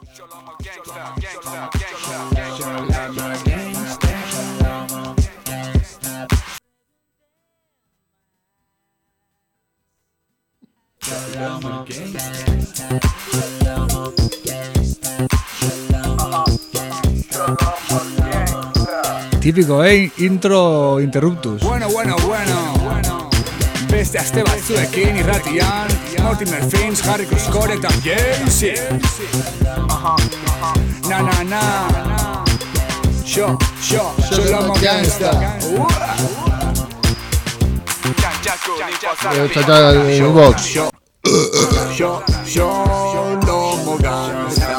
Típico, intro interruptus. Bueno. Beste aste batzuekin irratian, Mortimer Fins, Harry Cruskore eta Jaycee. Na. Sholomo Gangsta. Sholomo Gangsta.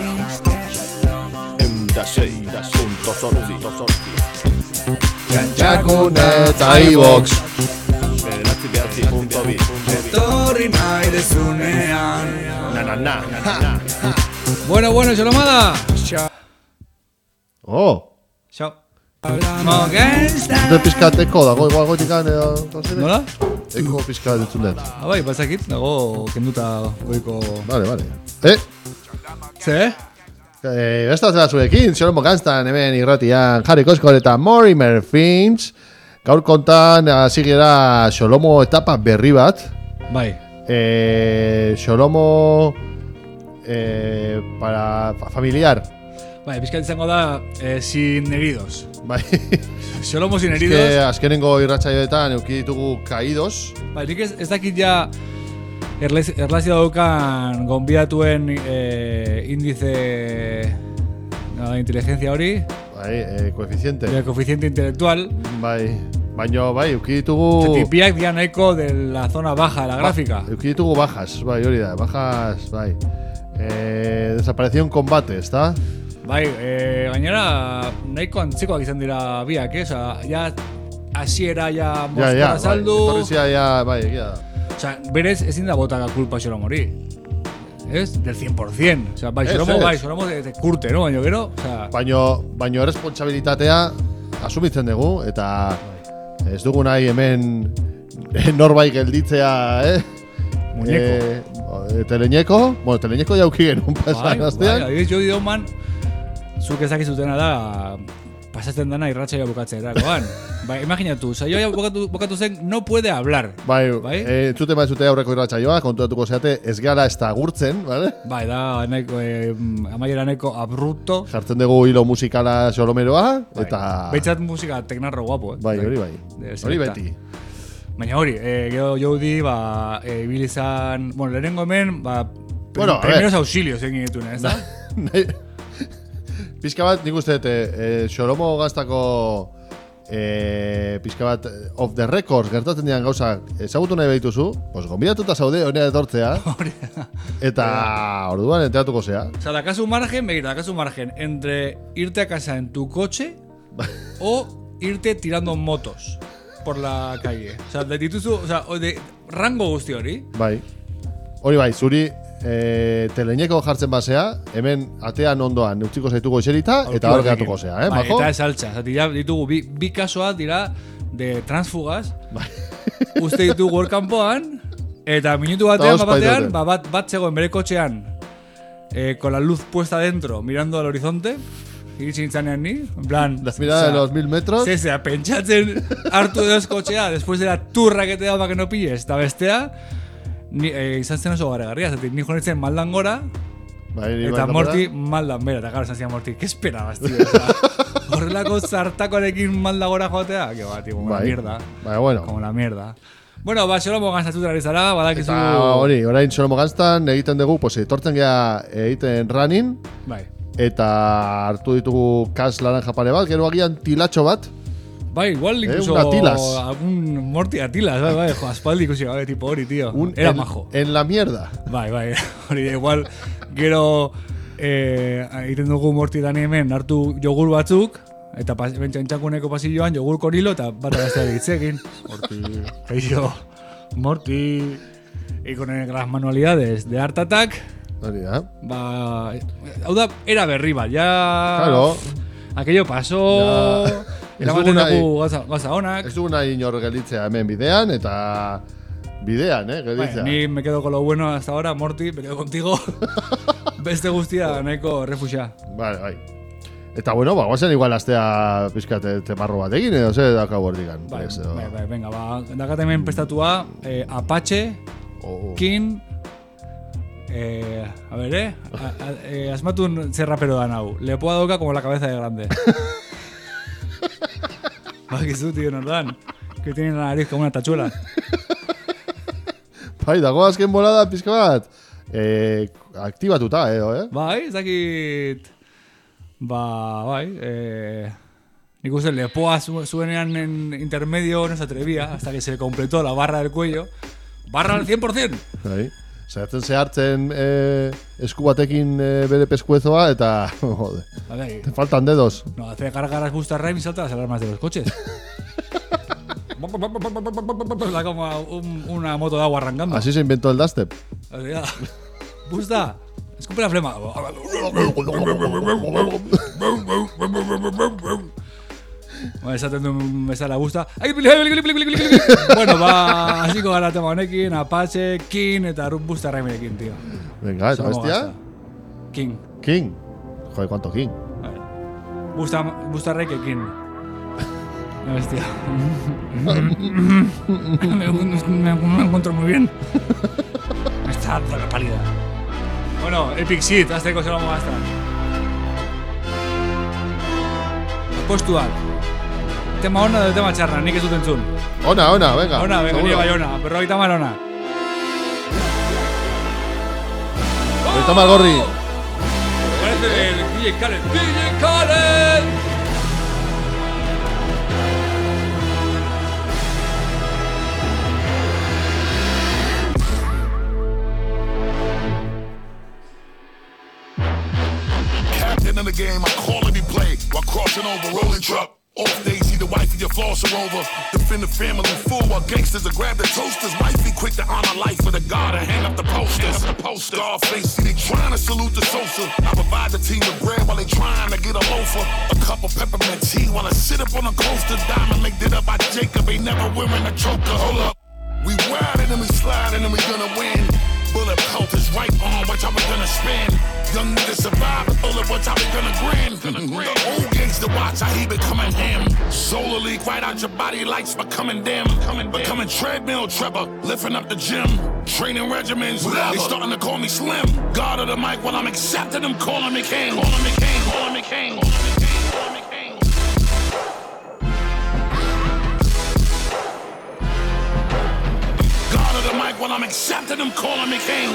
Gantxakune eta iBox. Etorri nahi dezunean. Na. Bueno, Sholomada. Oh. Xo. Gangsta. Dute pizkat eko dago, igual goitikan edo... Nola? Eko pizkat ditzulet. Bai, bazakit, dago kenduta goiko... Vale. Ze? Besta zela zuekin, Sholomo Gangstan hemen irratian, Harry Cruskore eta Mortimer Fins. Gaur kontan, hasi gera Sholomo etapa berri bat. Bai. Sholomo para familiar. Bai, pizkat izango da sin heridos. Bai. Sholomo sin heridos. Azkenengo irratsaioetan euki ditugu caídos. Bai, nik ez dakit ja erlazio daukan gonbidatuen índice inteligencia hori. Bai, koeficiente. Koeficiente intelectual. Bai, baino, bai, euki ditugu... Tipiak dian nahiko de la zona baja de la gráfica. Euki ditugu bajas, bai, hori da, bajas, bai. Desapareció en combate, ¿está? Bai, gainera nahiko antzikoak izan dira biak, Osa, ja hasiera ja mostra saldu. Bai, etorrizia ja, bai, egia da. Osa, berez ezin da bota culpa Sholomori. Ez? Del 100%. Osa, bai, Sholomo de kurte, no? Baina gero, osa... Baino responsabilitatea asumitzen dugu, eta ez dugu nahi hemen norbait gelditzea, Muñeko. Teleñeko? Bueno, Teleñeko jauki genuen pasan astean. Bai, jo dioman, zuk ezakizutena da, pasatzen dana irratsaioa bukatzerakoan. Bai, imaginatu, saioa bukatu zen, no puede hablar. Bai? Entzute maizute aurreko irratsaioa, kontuatuko zeate, ez gara ez da gurtzen, bale? Bai, da, amaiera nahiko abrupto. Jartzen dugu hilo musikala Sholomeroa, eta... Beitzat musika teknarro guapo, Bai, hori bai. Hori beti. Baina hori, gero Jodi, ibilizan... Bueno, lehenengo hemen, primeros auxilios egin dituen, ez da? Pizka bat, nik uste, Sholomo Gangstako pizka bat off the records gertatzen dian gauzak ezagutu nahi behituzu, pues gonbidatuta zaude honera etortzea. Eta orduan enteratuko zea. Osa, dakazu margen entre irte a casa en tu coche o irte tirando motos por la calle. Osa, dituzu, de rango guzti hori. Bai. Hori bai, zuri teleñeko jartzen basea, hemen atean ondoan utziko zaituko eserita eta hor geratuko zea, bai, majo? Eta esaltza, ditugu bi kasoak dira de transfugas. Bai. Uste ditugu hor kanpoan eta minutu batean, bat zegoen bere kotxean con la luz puesta dentro, mirando al horizonte. Iritsi nintzanean ni, en plan... La mirada de los 1000 metros. Zezea, pentsatzen hartu edo kotxea, después de la turra que te daba que no pilles, eta bestea, izan zen oso garegarria, ni jonetzen maldan gora, eta Morty maldan bera, eta gara esan zian Morty, ¿qué esperabas, tío? Horrelako zartakoarekin malda gora joatea, que va, tío, como la mierda. Bueno. Como la mierda. Bueno, Sholomo Gangstatuta ari zara, badakizu... Eta hori, orain Sholomo Gangstan egiten dugu, pues etortzen gea egiten running, bai. Eta hartu ditugu kas laranja pare bat, gero agian tilatxo bat. Bai, igual incluso algún Morty Atilas, bai, jo, aspaldi ikusi gabe tipo hori, tío. Era majo. En la mierda. Bai, hori igual gero egiten dugu Morty dani hemen hartu jogur batzuk, eta bentsantxakuneko pasilloan jogur con hilo, eta bat agaztea egitzekin. Morty, y con las manualidades de Art Attack. Hori da. Hau da, era berri bat, ya... Claro. Aquello pasó... Eramaten dugu gaza honak. Ez dugu nahi inor gelditzea hemen bidean, eta... Bidean, gelditzea. Ni me quedo con lo bueno hasta ahora, Morty, me quedo contigo. Beste guztia nahiko refuxa. Bai. Eta bueno, guazen igual astea pizkat temarro batekin edo ze dakau hortikan. Bai, venga, dakat hemen prestatua Apache, King, a ver, asmatun zer rapero da nau. Lepoa doka como la cabeza de grande. Bakizu, tío, nordan. Que tiene la nariz como una tachuela. Bai, dago azken bolada pizka bat. Aktibatuta, Bai, ez dakit... bai, nik uste Lepoa zuenean en intermedio no se atrevía hasta que se completó la barra del cuello. Barra al 100%! Bai, zaitzen zehartzen esku batekin bere peskuezoa eta, jode, te faltan dedos. No, hace gargaras Busta Rhymes y salta las alarmas de los coches. Da como una moto de agua arrancando. Así se inventó el dubstep. Busta, escupe la flema. Bueno, esaten duen bezala Busta. Bueno, ba, hasiko gara tema honekin, Apache, King eta Busta Rhymesekin, tío. Venga, ¿esa bestia? King. Joder, ¿cuánto King? Busta Rey que King. La bestia. Me encuentro muy bien. Me está dando la pálida. Bueno, Epic Shit, azteko se lo vamos a gastar. Postual. Tema ona del tema txarra, nik ez dut entzun. Ona, venga. Ona, venga, ni bai ona, pero ahorita mal ona. Ahorita mal gorri. Parece el DJ Khaled. DJ Khaled! In the game, I call every play while crossing over rolling truck. Off days, see the wifey, your floss are over. Defend the family full while gangsters will grab the toasters. Wifey quick to honor life for the God and hang up the posters. Scarface, see they trying to salute the Sosa. I provide the team with bread while they trying to get a loafer. A cup of peppermint tea while I sit up on a coaster. Diamond linked it up by Jacob, ain't never wearing a choker. Hold up, we riding and we sliding and we gonna win. Bullet pelters right on, watch how we gonna spin. Young niggas survive the bullet, watch how we gonna grin. The old gangster watch how he becoming him. Solar leak right out your body, lights becoming dim. Becoming treadmill Trevor, lifting up the gym. Training regimens, they starting to call me Slim. God of the mic while I'm accepting them, calling me king. Calling me king, calling me king, calling me king, calling me king. God of the mic while I'm accepting them, calling me king.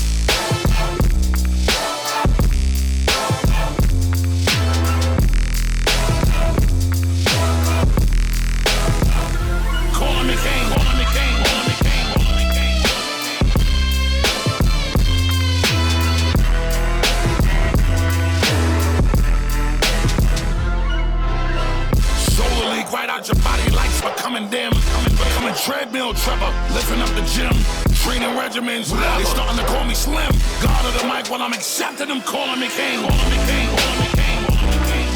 Your body lights becoming dim. Becoming treadmill Trevor, lifting up the gym. Training regimens, they starting to call me Slim. God of the mic while I'm accepting them, calling me king. Calling me king, calling me king, calling me king.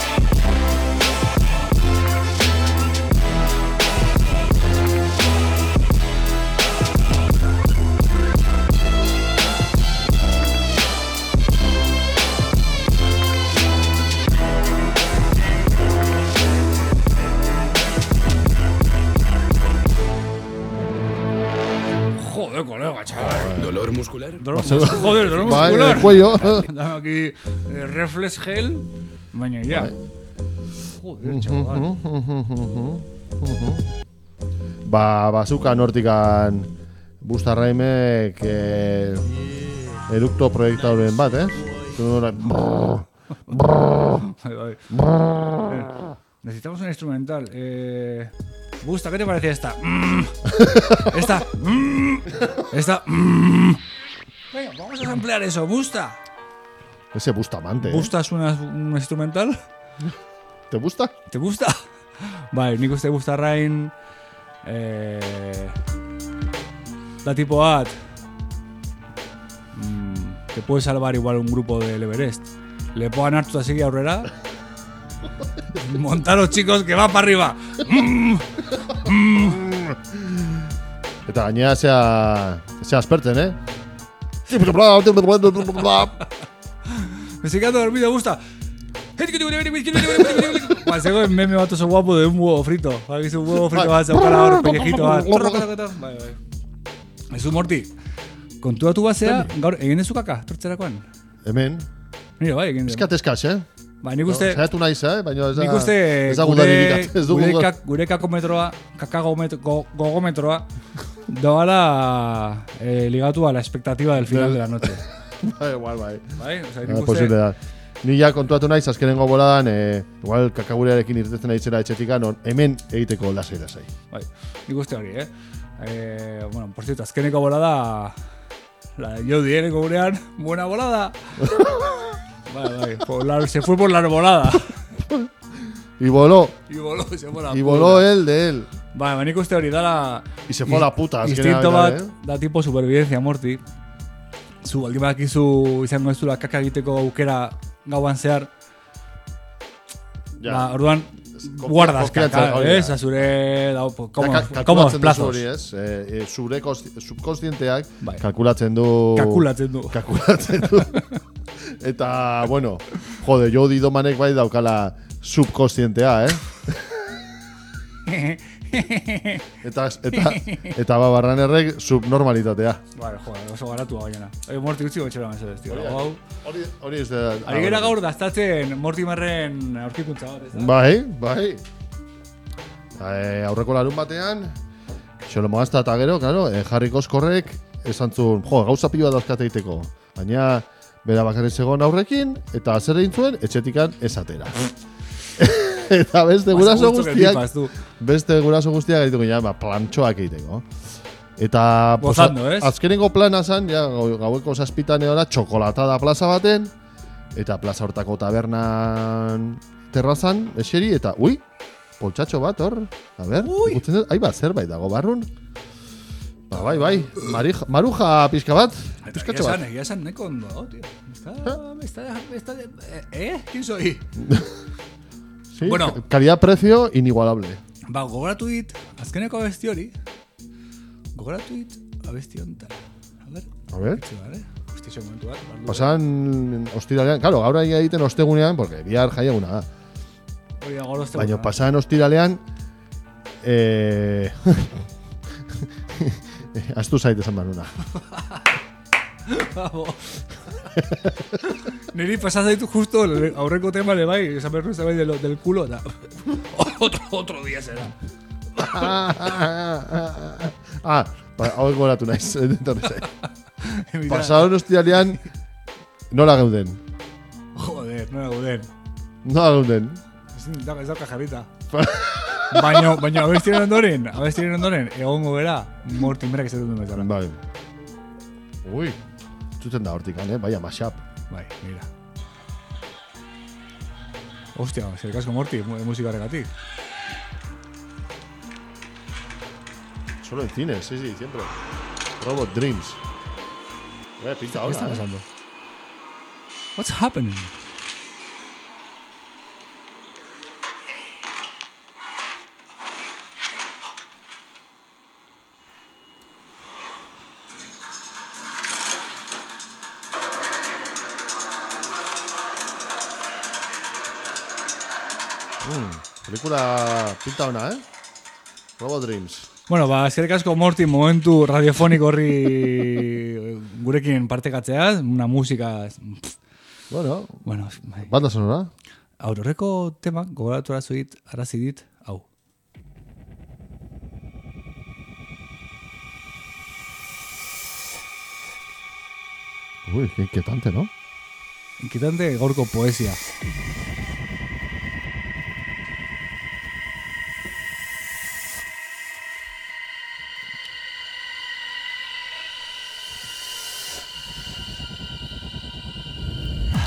Joder, colega, chaval. ¿Dolor muscular? Joder, dolor muscular. muscular. El cuello. Dame aquí Reflex Gel. Baina ya. Joder, chaval. Bazuka nortikan Busta Rhymek eructo proiektauren bat, Necesitamos un instrumental. Busta, ¿qué te parece esta? Esta. Esta. Venga, vamos a samplear eso, Busta. Ese Bustamante. ¿Busta es un instrumental? ¿Te gusta? ¿Te gusta? Vale, nik uste Busta Rhyme da tipo ad. Te puede salvar igual un grupo del Everest. Le puedan hartu así aurrera. Montaros, chicos, que va para arriba. Eta gainera sea asperten, Me estoy quedando dormido, me gusta. Ba, zegoen meme bat oso guapo de un huevo frito. Ba, gizu un huevo frito bat, zaukala hor, pellejito bat. Bai. Ez Morty, kontuatu bazea, gaur, egin dezu kaka, tortzerakoan? Hemen. Mira, bai, egin dezu. Eskateskaz, Ba, nik uste... Zaiatu naiz, baina ez da... Nik uste gure kakometroa, gogometroa, doala ligatu a la expectativa del final de la noche. Igual, bai. Bai, oza, nik uste... Ni ja kontuatu naiz, azkenengo boladan, igual kakagurearekin irtetzen aitzera etxetika, non hemen egiteko lasai. Bai, nik uste hori, bueno, por cierto, azkeneko bolada, la de Jody, neko gurean, buena volada. Bai, se fue por la volada. Y voló. Se fue la y voló él de él. Bai, nik uste hori, da y se fue a la puta. Instinto bat, da tipo supervivencia, Morty. Baldin badakizu izango ez dula kaka egiteko aukera gauan zehar. Ja. Orduan, guardas kaka, ez? Azure, como plazos. Zure subkonstienteak kalkulatzen du. Eta, bueno, jode, Jody Domanek bai daukala subkonstientea, Eta Barranerrek subnormalitatea. Vale, joder, oso garatu baina. Morty utzi gotxera mesedez, tío. Hori ez da... Ari gara gaur daztatzen Mortimerren aurkikuntza bat, ez da? Bai. Aurreko larun batean, Xolomo Gazta eta gero, claro, Harry Koskorrek esan zuen, gauza pila dauzkate egiteko. Baina, bera bakarrik zegoen aurrekin, eta zer egin zuen, etxetikan esatera. Eta beste guraso guztiak egiteko, plantxoak egiteko. Eta azkenengo plana zan, gaueko 7 eora, txokolatada plaza baten, eta plaza hortako tabernan terrazan, eseri, eta poltsatxo bat hor, a ber, ikutzen dut, zerbait dago barrun. Bai, maruja pizka bat, pizkatxo bat. Egia esan neko ondo, tío. ¿Quién soy? Sí, bueno, calidad-precio inigualable. Ba, gogoratu dit, azkeneko abesti hori. Gogoratu dit, abesti honetan. A ver. Hostia, momentu bat. Pasan ostiralean, claro, gaur egiten ostegunean, porque bihar jaiaguna da. Baina pasan ostiralean, astu zait esan baruna. Niri pasaz zaitu justo aurreko tema le bai, esan berru bai del culo eta otro día será. Hau egoratu naiz. Pasaron hostialean nola gauden. Joder, nola gauden. Nola gauden. Ez dauka jarrita. Baina abestiren ondoren, egongo bera, Mortimerrak ez dut bezala. Bai. Ui, zuten da hortik, baina mashup. Bai, mira. Hostia, zerkasko Morty, musikaregatik. Solo en cines, sí, siempre. Robot Dreams. Pinta ahora. ¿Qué está pasando? What's happening? Película pinta ona, Robot Dreams. Bueno, eskerrik asko Morty momentu radiofoniko horri gurekin partekatzeaz, una música... Bueno, bai. Banda sonora. Aurreko tema, gogoratu arazi dit, hau. Uy, qué inquietante, ¿no? Inquietante gaurko poesia.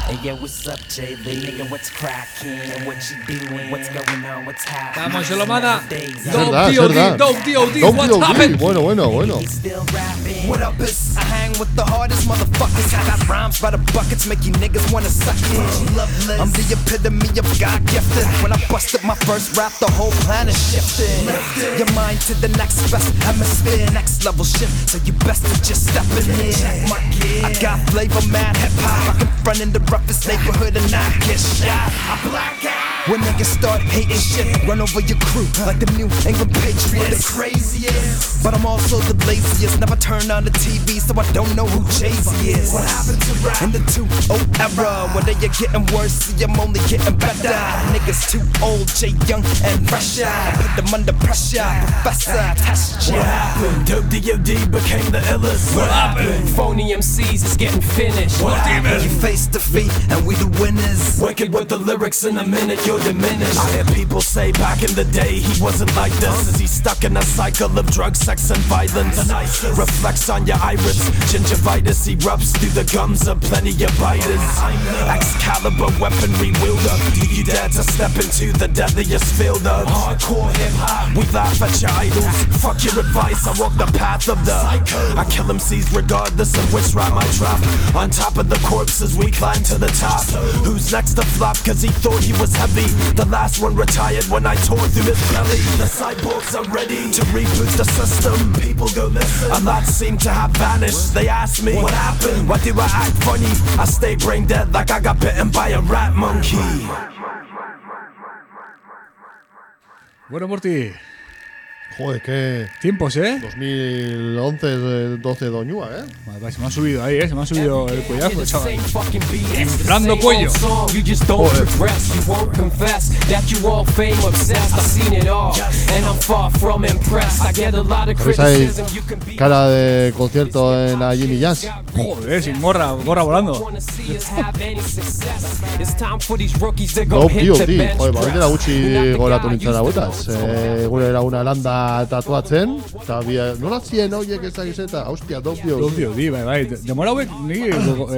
Hey, yo, what's up, Jay Lee? Nigga, what's cracking? What you doing? What's going on? What's happening? Vamos, Sholomada. Dope DOD, what's happening? Bueno. What up, is I hang with the hardest motherfuckers. I got rhymes by the buckets, make you niggas wanna suck it. I'm the epitome of God gifted. When I busted my first rap, the whole planet shifted. Your mind to the next best hemisphere, next level shit. So you best to just step in here. I got flavor, mad hip hop. I can front in the roughest neighborhood and not get shot. I black out. When niggas start hating shit, run over your crew like the New England Patriots. The craziest, but I'm also the laziest. Never turn on the TV, so I don't know who Jay-Z is. What happened to rap in the 2-0 era? Whether you're getting worse, see I'm only getting better. Niggas too old, Jay young and fresher. Put them under pressure, professor, test ya. What happened? Dope DOD became the illest. What happened? Phony MCs is getting finished. What happened? You face defeat and we the winners. Wicked with the lyrics in a minute, you're diminished. I hear people say back in the day he wasn't like this. Is he stuck in a cycle of drugs, sex and violence? Reflects on your iris. Gingivitis erupts through the gums of plenty of biters. Excalibur weaponry wielder. Do you dare to step into the deadliest field of hardcore hip-hop? We laugh at your idols. Fuck your advice, I walk the path of the I kill MCs regardless of which rhyme I drop. On top of the corpses we climb to the top. Who's next to flop cause he thought he was heavy? The last one retired when I tore through his belly. The cyborgs are ready to reboot the system. People go listen. A lot seem to have vanished. They ask me, what happened? Why do I act funny? I stay brain dead like I got bitten by a rat monkey. Bueno, Morty. Joder, qué... Tiempos, 2011, 12 doñua, Vale, se me ha subido ahí, se me ha subido el cuellazo, chaval. Inflando cuello. ¿Sabéis cara de concierto en la Jimmy Jazz? Joder, sin gorra volando. Dope DOD. Joder, baina gutxi goratu nintzen abuetaz. Gure era una landa tatuatzen, eta nola zien horiek ezagiz eta, hostia, Dope DOD. Dope DOD, bai. Demora hauek niri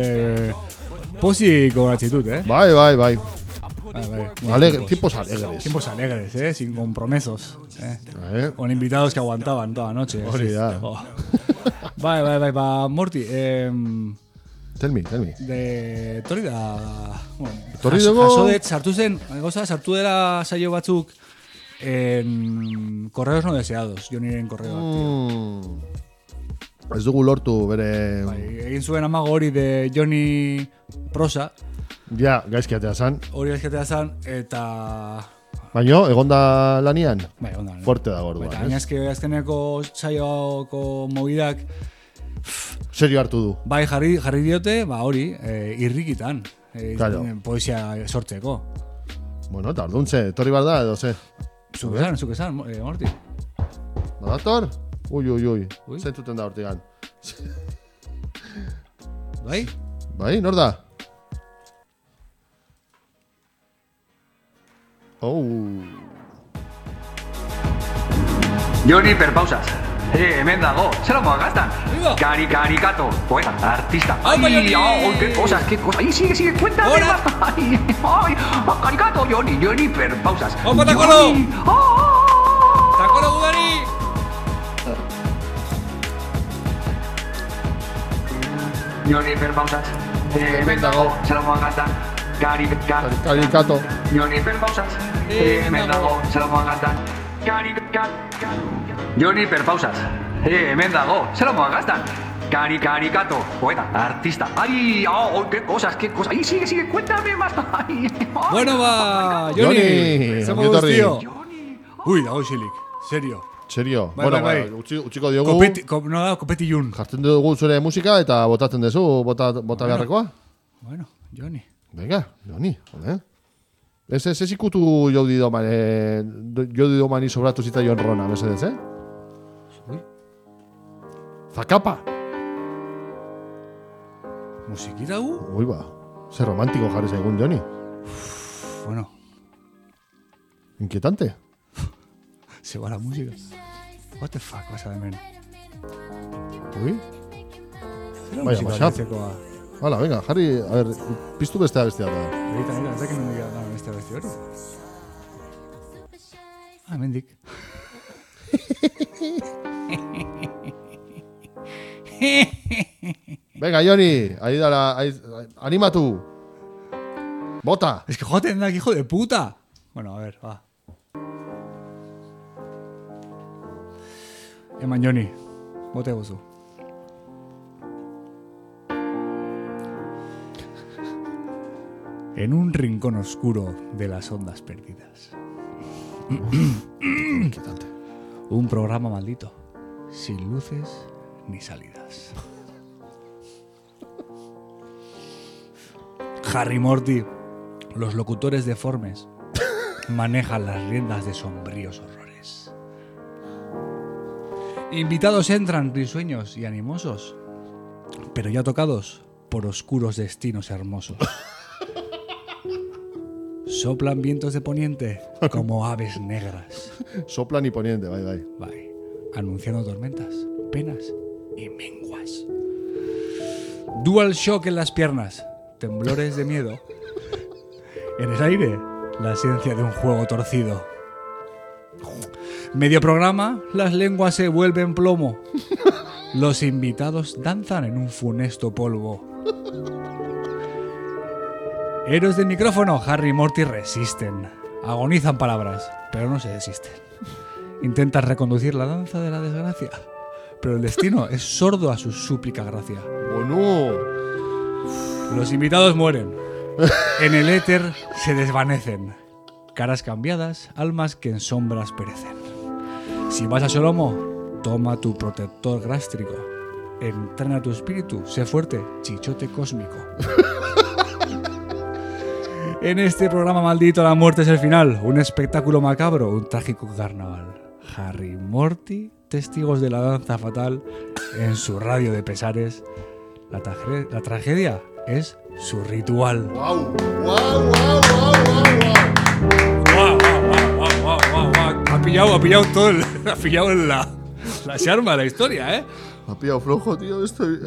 pozik gogoratzitut, Bai. Vale. Tiempos alegres. Tiempos alegres, sin compromisos. Con invitados que aguantaban toda la noche. Bai, Morty. Tell me. De Torri da... Torri dugu... Sartu zen, sartu dela saio batzuk en correos no deseados. Joniren correo. Ez dugu lortu bere... Egin zuen amago hori de Joni Prosa. Ja, gaizki atea zan. Hori gaizki atea zan, eta... Baina, egonda lanian? Bai, egonda lanian. Fuerte da gorduan. Baina, azkeneko saioko movidak... Serio hartu du. Bai, jarri diote, hori, irrikitan. Claro. Poesia sortzeko. Bueno, eta orduntze, torri bar da edo ze? Zuk esan, Morty. Badator? Ui. Zentzuten da hortigan. Bai, nor da? Joni perpausas. Hemen dago, zer moa gastan. Caricaricato, poeta, artista. Ay, qué cosas. Ay, sigue, cuéntame más. Ay, Caricato, Joni perpausas. ¡Opa, Takoro! ¡Takoro Gudari! Joni perpausas. Hemen dago, zer moa gastan. Caricato. Joni perpausas. Hemen dago, zer moa gastan. Joni perpausas. Hemen dago, zer moa gastan. Caricato, poeta, artista. Ay, qué cosas. Ay, sigue, cuéntame más. Ay, bueno, Joni. Somos tío. Uy, dago isilik, serio. Bueno, utziko diogu. Kopetillun. Jartzen dugu zure musika eta botatzen duzu, bota beharrekoa. Bueno, Joni. Venga, Joni, joder. Ez ikutu Jodi Domani sobratu zita Jon Rona, mesedez, Ui. Zakapa. Musikita gu? Ui ba, zer romantiko jarri zaigun, Joni. Bueno. Inquietante. Se va la música. What the fuck, vas a hemen. Ui. Vaya mashup. Hala, venga, jarri, a ver, piztu bestea da. Eta, ez dakit mendik da bestea hori. Mendik. Venga, Joni, animatu. Bota. Es que joten da, hijo de puta. Bueno, a ver, va. Eman, Joni, bote gozu. En un rincón oscuro de las ondas perdidas. Inquietante. Un programa maldito, sin luces ni salidas. Harry Morty, los locutores deformes, manejan las riendas de sombríos horrores. Invitados entran risueños y animosos, pero ya tocados por oscuros destinos hermosos. Soplan vientos de poniente como aves negras. Soplan y poniente, bye. Anunciando tormentas, penas y menguas. Dual shock en las piernas, temblores de miedo. En el aire, la esencia de un juego torcido. Medio programa, las lenguas se vuelven plomo. Los invitados danzan en un funesto polvo. Héroes del micrófono, Harry y Morty resisten. Agonizan palabras, pero no se desisten. Intentan reconducir la danza de la desgracia, pero el destino es sordo a su súplica gracia. Bueno. Los invitados mueren. En el éter se desvanecen. Caras cambiadas, almas que en sombras perecen. Si vas a Solomo, toma tu protector gástrico. Entrena tu espíritu, sé fuerte, chichote cósmico. En este programa maldito la muerte es el final. Un espectáculo macabro, un trágico carnaval. Harry y Morty, testigos de la danza fatal en su radio de pesares. La tragedia es su ritual. Wow. Ha pillado todo ha pillado la charma de la historia, ¿eh? Me ha pillado flojo, tío, estoy...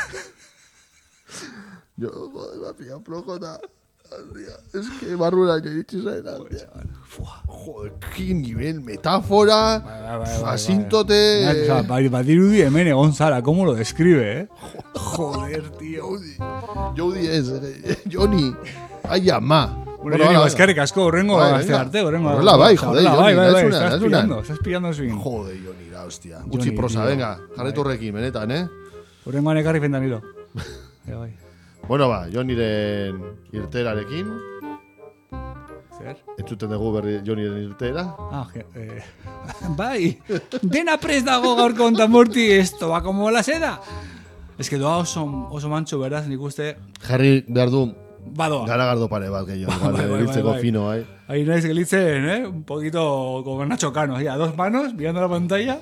Yo, joder, me ha pillado flojo, es que barrura que he dicho esa joder, qué nivel, metáfora, asíntote. Badirudi Emene Gonzala, ¿cómo lo describe, eh? Joder, tío. Jody es Johnny. Ay, ama. Bueno, Johnny, eskerrik asko, horrengo arte, horrengo. Hola, bai, joder, Johnny, estás pillando su bien. Joder, Johnny, la hostia. Utzi prosa, venga, jarretu horrekin, benetan, Horrengoan ekarri fentanilo. Bai. Bueno, ba, Johnnyren irterarekin. Zer? Entzuten dugu berri Johnnyren irtera. Bai, dena prest dago gaurko ontan Morty, esto va como la seda. Es que doa oso mancho, beraz, nik uste... Jarri behar du... Badoa. Garagardo pare bat, gehiago. Gelitzeko fino, Ahí naiz gelitzen, un poquito como Nacho Cano, a dos manos, mirando la pantalla...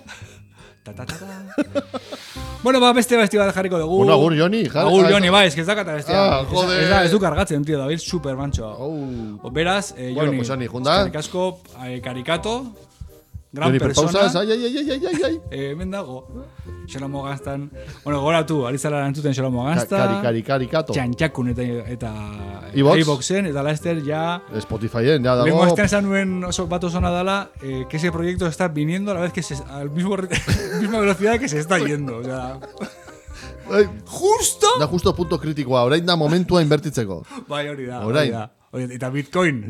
Bueno, ba, beste bat jarriko dugu. Bueno, agur, Johnny. Agur, Johnny, bai, es que ez dakata bestia. Joder. Ez du kargatzen, tío, David, super mancho. Beraz, Johnny. Bueno, pues Johnny, junda. Eskerrik asko, Karikato. Gran Johnny, persona. Pausas, ai. Hemen dago. Xolomo Gaztan. Bueno, gora tu, ari zara entzuten Xolomo Gazta. Karikato. Txantxakun eta iBoxen, eta Laster ya... Spotifyen, ya dago. Lengo azten esan nuen bat osona dala, que ese proyecto está viniendo a la vez que al misma velocidad que se está yendo. O sea... Justo? Da justo punto kritikoa, orain da momentua inbertitzeko. Bai, hori da. Eta Bitcoin.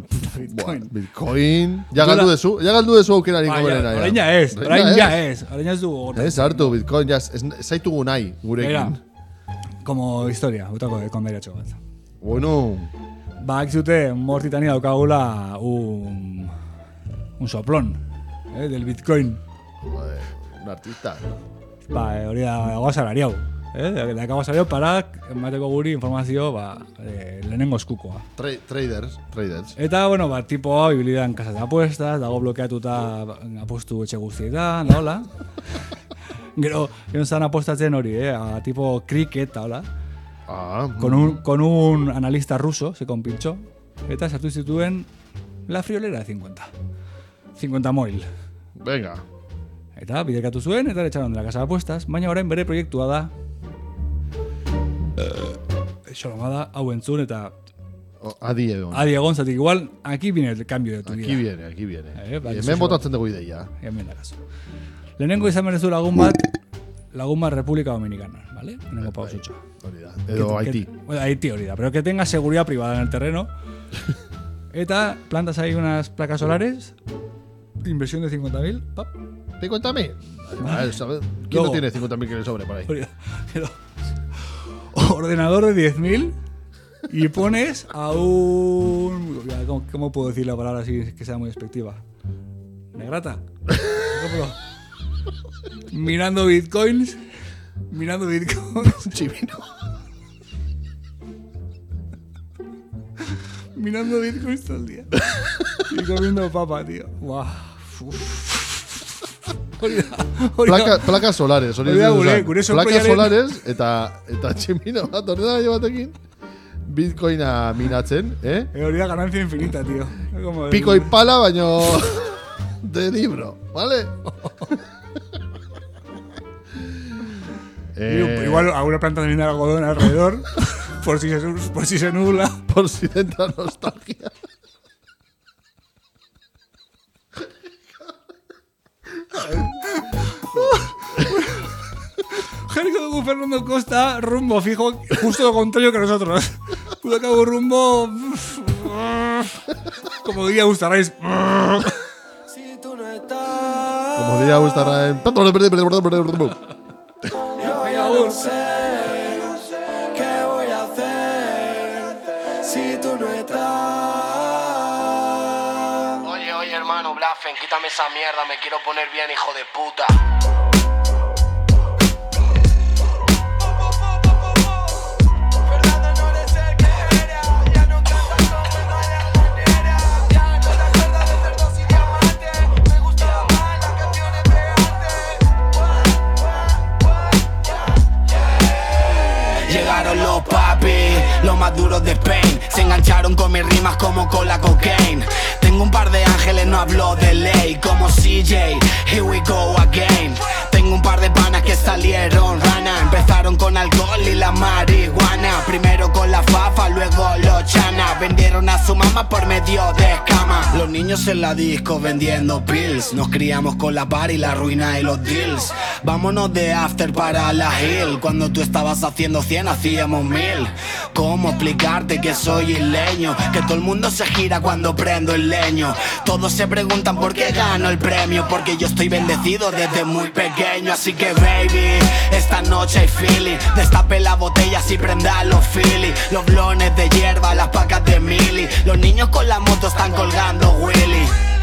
Ya galdu dezu aukerarik goberena. Orain ya ez dugu. Ez hartu, Bitcoin, ya zaitugu nahi gurekin. Como historia, utako kondairatxo bat. Bueno. Ba, akizute, Mortitani daukagula un soplón, del Bitcoin. Un artista. Ba, hori da guazalariau. De acabo salió para emateko guri informazio lehenengo eskukoa. Traders. Eta, bueno, tipo hau ibilida en casas de apuestas, dago blokeatuta apostu etxe guztietan, da, hola. Gero zan apostatzen hori, a tipo cricket, da, hola. Con un analista ruso, se compinchó, eta sartu zituen la friolera de 50. 50 moil. Venga. Eta biderkatu zuen, eta le echaron de la casa de apuestas, baina orain bere proiektua da xolomada, hau entzun, eta... Adi egon. Adi egon, zatik igual, aquí viene el cambio de tu vida. Aquí viene. Hemen botatzen dugu ideia. Hemen dakazu. Lehenengo izan berezu lagun bat República Dominicana, ¿vale? Lehenengo pausutxo. Hori da. Edo Haití. Bueno, Haití hori da, pero que tenga seguridad privada en el terreno. Eta plantas ahí unas placas solares, inversión de 50.000, pap. ¿50.000? ¿Quién no tiene 50.000 que le sobre por ahí? Ordenador de 10.000 y pones a un... ¿Cómo puedo decir la palabra así que sea muy despectiva? Negrata. Mirando bitcoins. Chivino. Mirando bitcoins todo el día. Y comiendo papa, tío. Guau. Placas solares. Placas solares eta tximino bat ordenagailu batekin bitcoina minatzen, Hori da ganancia infinita, tío. Pico y pala, baino de libro, ¿vale? Igual alguna planta de algodón alrededor por si se nubla. Por si entra nostalgia. Jerico de Fernando Costa, rumbo fijo, justo lo contrario que nosotros. Puto cabo rumbo. Como diría Bustarrais. Como diría Bustarrais. No sé qué voy a hacer si tú no estás. Oye, hermano, Blaffen, quítame esa mierda, me quiero poner bien, hijo de puta. Llegaron los papis, los más duros de Spain. Se engancharon con mis rimas como con la cocaine. Tengo un par de ángeles, no hablo de ley. Como CJ, here we go again. Tengo un par de panas que salieron rana. Empezaron con alcohol y la marihuana. Primero con la fafa, luego los chanas. Vendieron a su mamá por medio de escama. Los niños en la disco vendiendo pills. Nos criamos con la party, la ruina y los deals. Vámonos de after para la hill. Cuando tú estabas haciendo 100 hacíamos 1000. ¿Cómo explicarte que soy isleño? Que todo el mundo se gira cuando prendo el leño. Todos se preguntan por qué gano el premio. Porque yo estoy bendecido desde muy pequeño. Así que baby, esta noche hay feeling. Destape la botella y prenda los Philly. Los blones de hierba, las pacas de mili. Los niños con la moto están colgando Willy.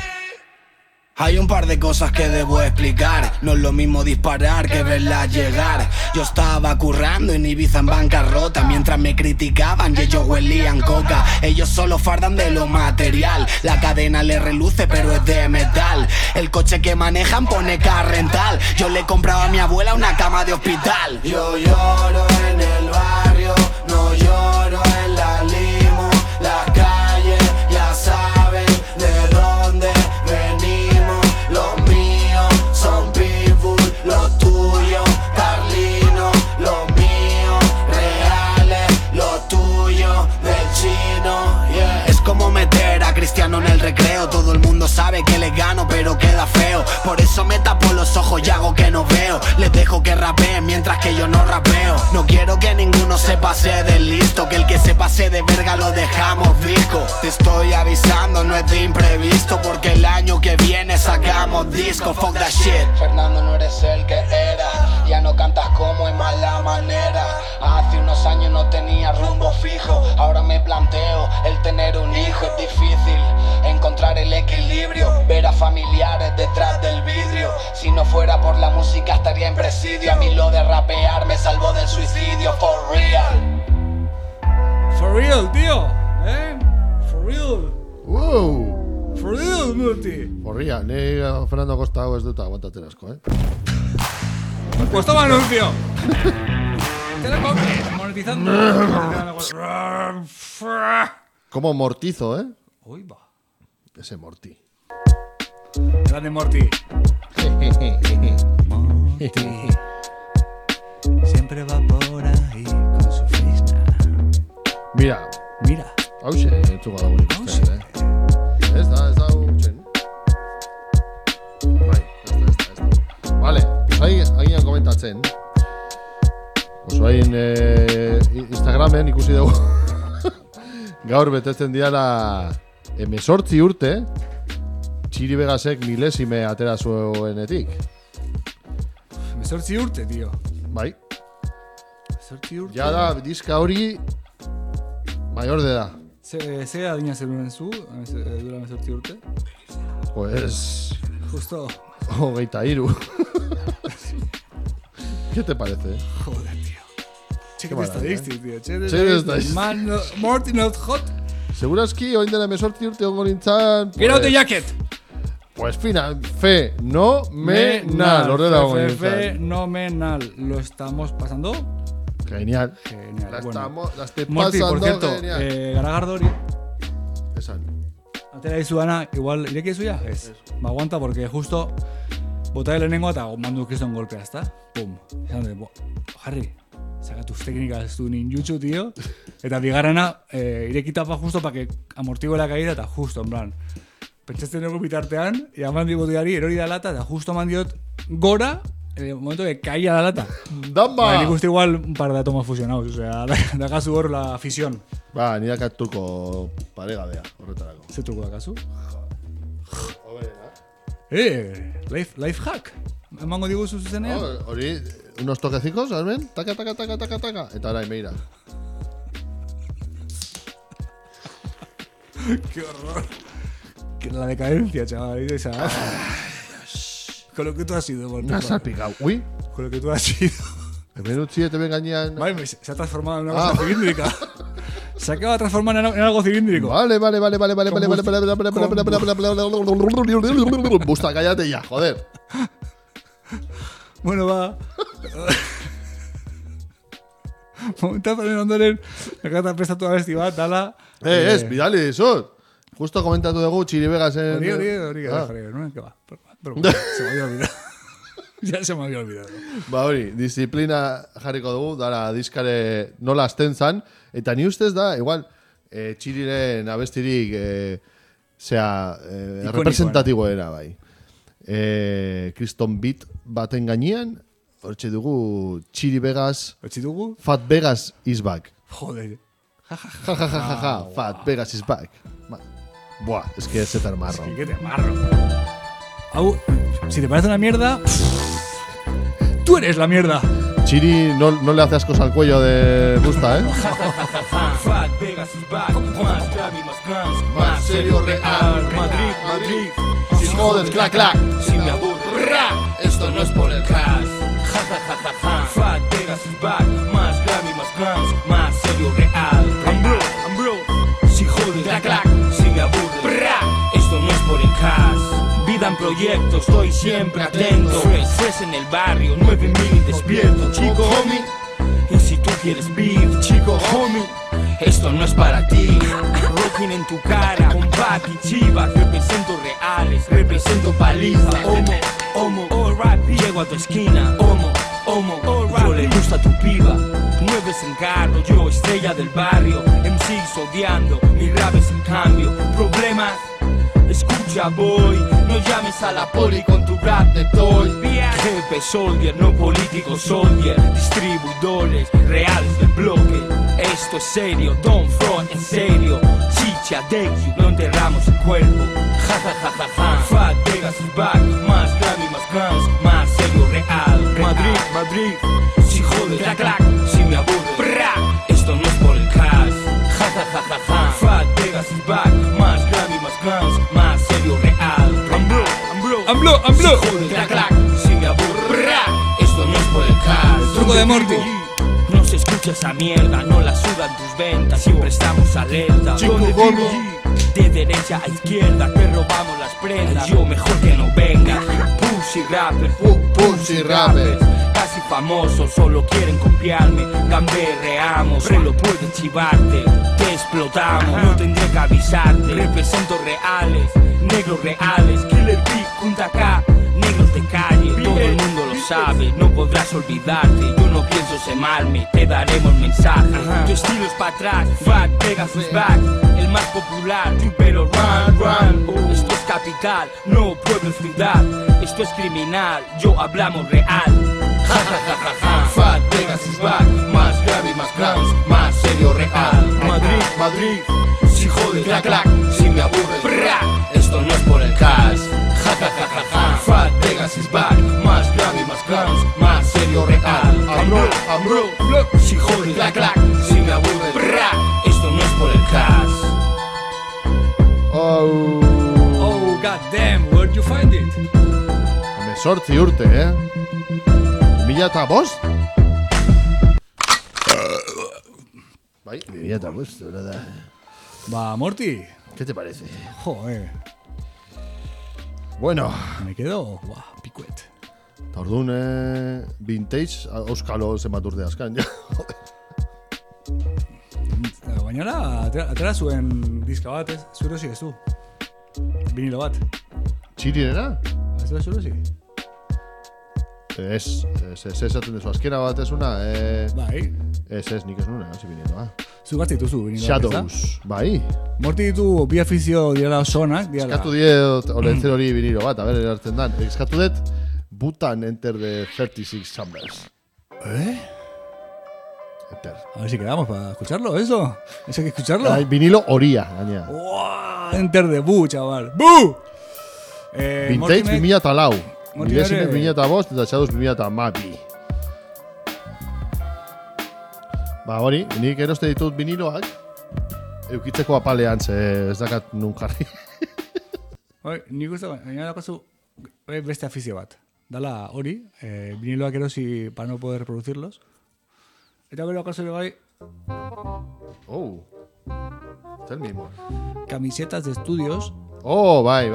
Hay un par de cosas que debo explicar. No es lo mismo disparar que verlas llegar. Yo estaba currando en Ibiza en bancarrota, mientras me criticaban y ellos huelían coca. Ellos solo fardan de lo material. La cadena le reluce pero es de metal. El coche que manejan pone car rental. Yo le compraba a mi abuela una cama de hospital. Yo lloro en el barrio, no lloro en la limo. Las calles ya saben de dónde venimos. Los míos son Pitbull, los tuyos Carlino, los míos reales, los tuyos del chino, yeah. Es como meter a Cristiano en el recreo. Todo el mundo sabe que le gano pero queda feo. Por eso me tapo los ojos y hago que no veo. Les dejo que rapeen mientras que yo no rapeo. No quiero que ninguno se pase de listo, que el que se pase de verga lo dejamos visco. Te estoy avisando, no es de imprevisto, porque el año que viene sacamos disco. Fuck that shit. Fernando, no eres el que era. Ya no cantas como en mala manera. Hace unos años no tenía rumbo fijo. Ahora me planteo el tener un hijo. Es difícil encontrar el equilibrio, ver a familiares detrás del vidrio. Si no fuera por la música estaría en presidio. A mí lo de rapear me salvó del suicidio. For real. For real, tío. For real. Wow. For real, Murti. For real. Ni Fernando Costa hau ez dut aguantatzen asko, Pues toma anuncio. Telecompres, monetizando. Como Mortizo, Uy, va. Ese Morty. Grande Morty. Morty siempre va por ahí con su frisna. Mira. Hauxe, entzuko dago nik uste, Ez da hautzen. Bai, ez da. Vale, pues agian komentatzen. Oso hain Instagramen ikusi dugu. Gaur betetzen diala 18 urte, Txiri Vegasek milesime atera zuenetik. 18 urte, tío. Bai. 18 urte. Ja da, diska hori mayor de edad. Ze adina zenuen zu, dura 18 urte? Pues... Justo. 23. ¿Qué te parece? Joder, tío. Cheque de estadistik, tío. Cheque de estadistik. Morty not hot. Segurazki, oin dela 18 urte ongo nintzen... Get out the jacket! Pues fenomenal. Horrela ongo nintzen. Fenomenal. ¿Lo estamos pasando? Genial. La estoy Morty, pasando por cierto, genial. Garagardori. Esan. Atera izu dana, igual, ireki izu ya? Ez. Me aguanta porque justo bota lehenengo eta mandu kiston golpea, ezta? Pum. Esan de, Harry, saca tus técnicas tu ninjutsu, tío. Eta bigarrena, irekita pa justo pa que amortigo la caída eta justo, en plan. Pentsatzen dugu bitartean, eta mandi boteari erori da lata, eta justo mandiot gora, en el momento de caía la lata. ¡Damba! Nik uste igual un par de átomos fusionados, o sea, dakazu hor la fisión. Ba, nire akatuko paregabea, horretarako. Ze truko dakazu? Hoberena. Life hack. Emango diguzu zuzenean? Hori, unos toquecicos, ¿sabes? Taka. Eta ara, meira. Qué horror. La decadencia, chaval. Esa. Con lo que tú has sido, por Me has salpicado. Uy. Con lo que tú has sido. Hemen utzi, te ven gainean... Vale, se ha transformado en una cosa cilíndrica. Se acaba de transformar en algo cilíndrico. Vale. Busta, cállate ya, joder. Bueno, va. Momenta para ondoren, akata prestatu abesti bat, dala... bidali dizut. Justo komentatu dugu Txiri Vegasen... Hori, no? ¿Qué va? Pero se me había olvidado. Ya se me había olvidado. Ba hori, disiplina jarriko dugu, dara diskare nola azten zan, eta ni ustez da, igual, Txiriren abestirik, representatiboena bai. Kriston Beat baten gainean, hortxe dugu Txiri Vegas, Fat Vegas is back. Joder. Ja, Fat Vegas is back. Buah, es que ese te amarro. Es que te amarro. Au, si te parece una mierda, tú eres la mierda. Chiri no le hace ascos al cuello de Busta, ¿eh? Fat Vegas is back, más Gaby, más Grams, más serio real. Madrid, sin jodes, clac. Si me aburre, esto no es por el cash. Fat Vegas is back, más Gaby, más Grams, más serio real. I'm bro, si jodes, clac. Si me aburre, esto no es por el cash. Vida en proyecto, estoy siempre atento. Fresh en el barrio, 9000 y despierto. Chico, homie, y si tú quieres beef, chico, homie, esto no es para ti. Rocking en tu cara, con Paki, Chivas. Represento reales, represento paliza. Homo, alright, llego a tu esquina. Homo, yo le gusta tu piba. Mueves en carro, yo estrella del barrio. MCs odiando, mi rap es en cambio. Problemas, escucha boy, no llames a la poli con tu rap de toy. Jefe soldier, no político soldier. Distribuidores reales del bloque. Esto es serio, don't front, en serio. Chicha de you, no enterramos el cuerpo. Ja. Fat Vegas is back, más Grammy, más Grams, más serio real. Madrid, si jodes, clac, si me aburre, esto no es por el cash. Ja. Fat Vegas is back, más Grammy, más Grams, más serio real. I'm blue, si jodes, clac, si me aburre, esto no es por el cash. Truco de Morty. No se escucha esa mierda, no la sudan tus ventas, siempre estamos alerta. De derecha a izquierda, te robamos las prendas. Yo mejor que no venga. Pussy rappers, casi famosos, solo quieren copiarme. Gamberreamos, solo puedes chivarte. Te explotamos, no tendré que avisarte. Represento reales, negros reales. Killer Beat, Punta K, negros de K. calle, todo el mundo lo sabe, no podrás olvidarte. Yo no pienso semarme, te daremos mensaje. Tu estilo es para atrás, Fat Pegasus back, el más popular, pero run. Esto es capital, no puedo ciudad. Esto es criminal, yo hablamos real. Fat Pegasus back, más grave y más crowns, más serio real. Madrid, si jode clac, si me aburres, esto no es por el cash. Fat Pegasus back, más grave y más crowns, más serio real. Ambro, si jode clac, si me aburres, esto no es por el cash. Oh, goddamn, where'd you find it? Sortzi urte, Mila eta bost? Bai, mila eta bost, verdad. Va, Morty. ¿Qué te parece? Joder. Bueno. Me quedo, picuet. Eta orduan, vintage, auskalo zenbat urte askan, ja. Baina atera zuen diska bat, zure hozik ez du. Vinilo bat. Txirirena? Ez da zure hozik? Ez esaten dezu, azkera bat ez una, Bai. Ez, nik ez nuna, hasi vinilo, Zu bat zituzu vinilo. Shadows, bai. Morti ditu bi afizio diala osonak, diala. Eskatu diet, olentzen hori vinilo bat, a ber, erartzen dan. Eskatu dut, Butan Enter the 36 Chambers. Enter. A ver si quedamos para escucharlo, ¿eso? ¿Eso hay que escucharlo? Hay vinilo horia, gaina. Enter the Boo, chaval. ¡Boo! Vintage 2004. Milesinek 2005 eta Shadows 2012. Ba hori, nik eroste ditut viniloak eukitzeko apalean, ze ez dakat nun jarri. Nik uste, gaina dakozu beste afizio bat. Dala hori, viniloak erosi para no poder reproducirlos. Eta gero akaso bai... Oh, tell me more. Camisetas de estudios. Oh, bai.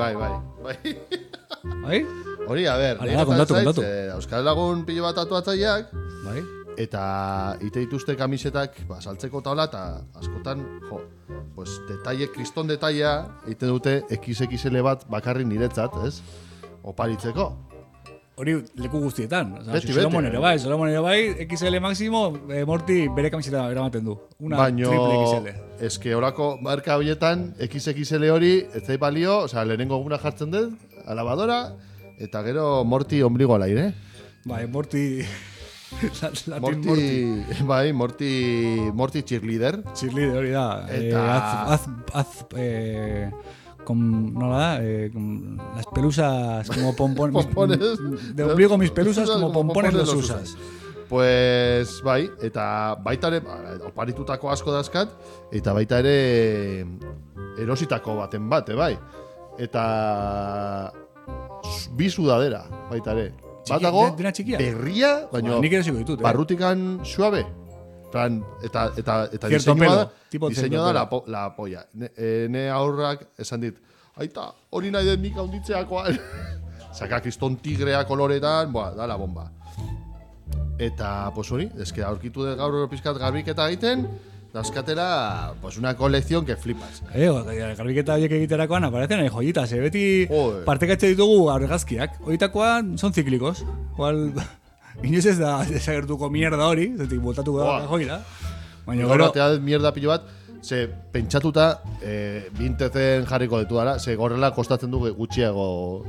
Bai? Hori, a ber, kontatu. Euskal Lagun pilo bat atuatzaileak, bai? Eta ite dituzte kamisetak saltzeko taula, eta askotan, pues, kriston detailea, ite dute XXL bat bakarri niretzat, ez? Oparitzeko. Hori leku guztietan. Beti. Solomon ere bai, XL máximo, Morty bere kamiseta eramaten du. Baino, triple XL. eske horako marka horietan, XXL hori, ez zait balio, lehenengo guna jartzen dut, alabadora, eta gero Morty ombligo al aire. Bai, Morty... Latin Morty. Bai, Morty cheerleader. Cheerleader, hori da. Eta... ¿no la da? Las pelusas como pompones. De ombligo mis pelusas como pompones los usas. Pues, bai, eta baita ere, oparitutako asko dazkat, eta baita ere erositako baten bate, bai. Eta bi sudadera, baita ere. Bat dago, berria, baina barrutikan suabe. Eta diseño da la polla. Ne aurrak esan dit, aita, hori nahi den nik haunditzeakoa. Saka kriston tigrea koloretan, da la bomba. Eta, pues hori, eske aurkitu de gaur pizkat garbiketa egiten, dauzkatera, pues una colección que flipas. Garbiketa horiek egiterakoan aparecen ahí joyitas, beti partekatze ditugu argazkiak. Horietakoan son cíclicos. Igual... Inoz ez da desagertuko mierda hori, zetik botatuko da joira. Baina gero mierda pilo bat, ze pentsatuta bintezen jarriko ditu dara, ze gorrela kostatzen du gutxiago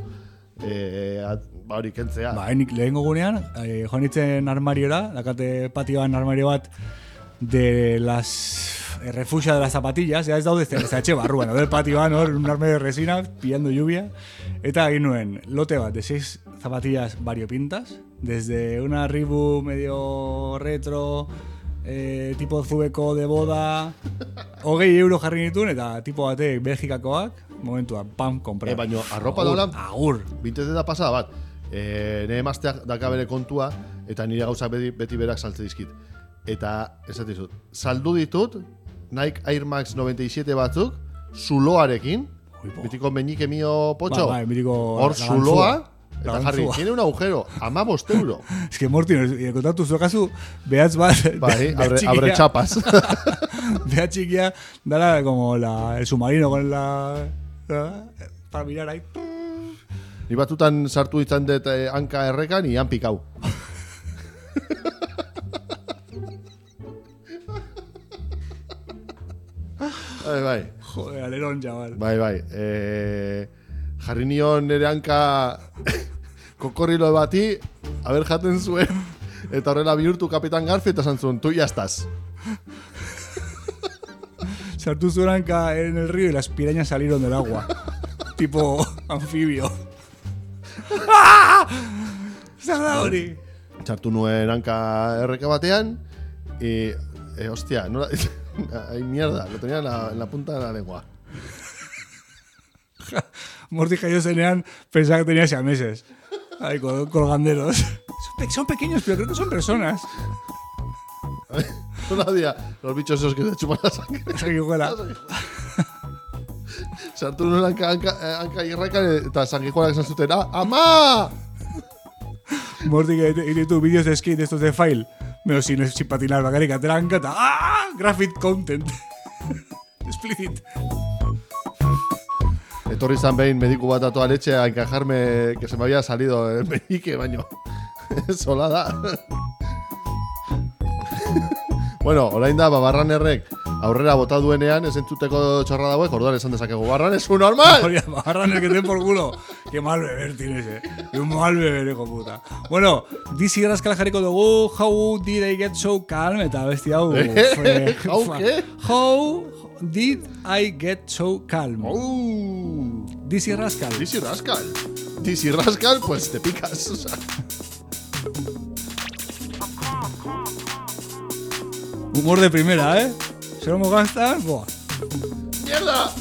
hori kentzea. Ba, nik lehengo gunean, joan itzen armariora, dakate patioan armario bat de las refugia de las zapatillas, ya ez daude etxe barruan, daude patioan, un armario de resina, pillando lluvia, eta egin nuen lote bat de 6 zapatillas variopintas, desde una Reebok medio retro, tipo Zubeco de boda, €20 jarri nituen, eta tipo batek Belgikakoak, momentuan, pam, kompra. Baina, arropa dolan, agur. Bintez da pasada bat, nire emazteak daka bere kontua, eta nire gauzak beti berak saltze dizkit. Eta, esatizut, saldu ditut, Nike Air Max 97 batzuk, zuloarekin, bitiko meñike mio potxo, hor zuloa, eta jarri, tiene un agujero, €15. Es que Morty, kontatu zuekazu, behatz bat, bai, abre chapas. Behatz chiquia, dala como el submarino con la... para mirar ahí. Ni batutan sartu izan dut hanka errekan, ian pikau. Bai. Joder, alerón, chaval. Bai. Jarri nion nire hanka kokorrilo bati, haber jaten zuen, eta horrela bihurtu Kapitan Garfi eta zantzun, tú ya estás. Sartu zuen hanka en el río y las pirañas salieron del agua. Tipo anfibio. Zer da hori? Sartu nuen hanka erreka batean, y, hostia, no, ay, mierda, lo tenía en la punta de la lengua. Morty cayó zenean, pensaba que tenía siameses. Ahí, colganderos. Son pequeños, pero creo que son personas. Todavía, los bichos esos que te chupan la sangre. Sanguijuela. Sartu nuen hanka irrekan, eta sanguijuela esan zuten, ¡ama! Morty que tiene tus vídeos de skate estos de file. Pero sin patinar, bacarik, atranca, eta graphic content. Explicit. Etorri izan behin mediku bat a toda leche a encajarme que se me había salido el meñique, baño. Sola da. Bueno, orain da, Barranerrek aurrera bota duenean, ez entzuteko txorra dauek, orduan esan dezakegu, Barran es un normal! Oye, Barraner que ten por culo. Qué mal beber tienes, Qué mal beber, hijo puta. Bueno, Dizzy Rascal jarriko dugu, How Did I Get So Calm, eta besti hau. How qué? How Did I Get So Calm. Dizzy Rascal. Dizzy Rascal, pues te picas, o sea. Humor de primera, Se lo hemos gastado, buah. ¡Mierda!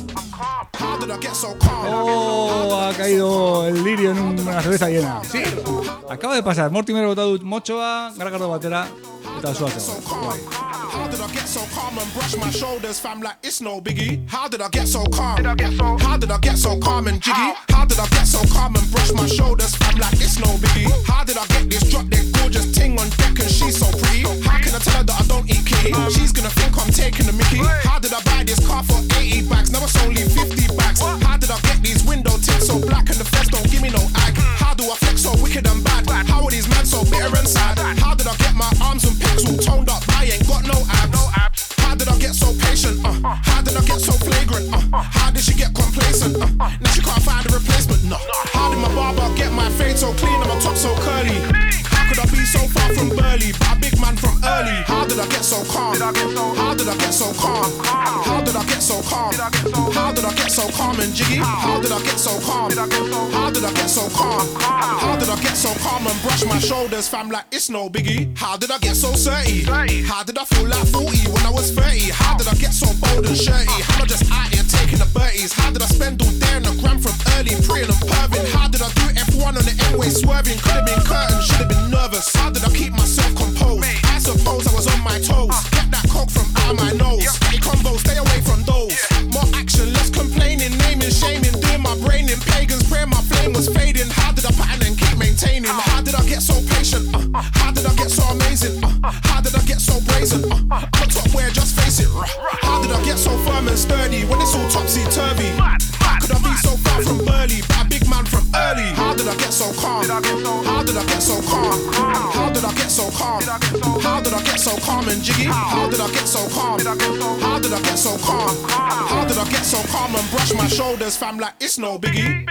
Oh, ha caído el lirio en una cerveza llena. Sí, acaba de pasar. Mortimer botado mochoa, Gargardo batera, eta suazo. Guay. How did I get so calm and brush my shoulders, fam, like it's no biggie? How did I get so calm? How did I get so calm and jiggy? How did I get so calm and brush my shoulders, fam, like it's no biggie? How did I get this drop dead gorgeous ting on deck and she's so pretty? How can I tell her that I don't eat kitty? She's gonna think I'm taking the mickey. How did I buy this car for 80 bags? Now it's only 50 bags. How did I get these window tints so black and the feds don't give me no ag? How do I flex so wicked and bad? How are these men so bitter and sad? How did I get my arms and pecs all toned up? I ain't got no abs. How did I get so patient? How did I get so flagrant? How did she get complacent? Now she can't find a replacement. No. How did my barber get my fade so clean and my top so curly? How could I be so far from Burley, but a big man from early? How did I get so calm? How did I get so calm? How did I get so calm? How did I get so calm and jiggy? How did I get so calm? How did I get so calm? How did I get so calm and brush my shoulders, fam, like it's no biggie? How did I get so dirty? How did I feel like 40 when I was 30? How did I get so bold and shirty? How did I just out here taking the birdies? How did I spend all day in the gram from early, preying and perving? How did I do F1 on the N-way swerving? Could have been curtain, should have been nervous. How did I keep myself composed? I suppose I was on my toes. Get that coke from out of my nose. Any convo, stay away from those. More action, less complaining, naming, shaming, doing my brain in pagans, praying my flame was fading. How did I pattern and keep maintaining? How did I get so patient? How did I get so amazing? How did I get so brazen? I'm a top wear, just face it. How did I get so firm and sturdy when it's all topsy-turvy? How could I be so far from Burley, but a big man from early? How did I get so calm? How did I get so calm? How did I get so calm? How did I get so calm and jiggy? How did I get so calm? How did I get so calm? How did I get so calm and brush my shoulders, fam, like it's no biggie?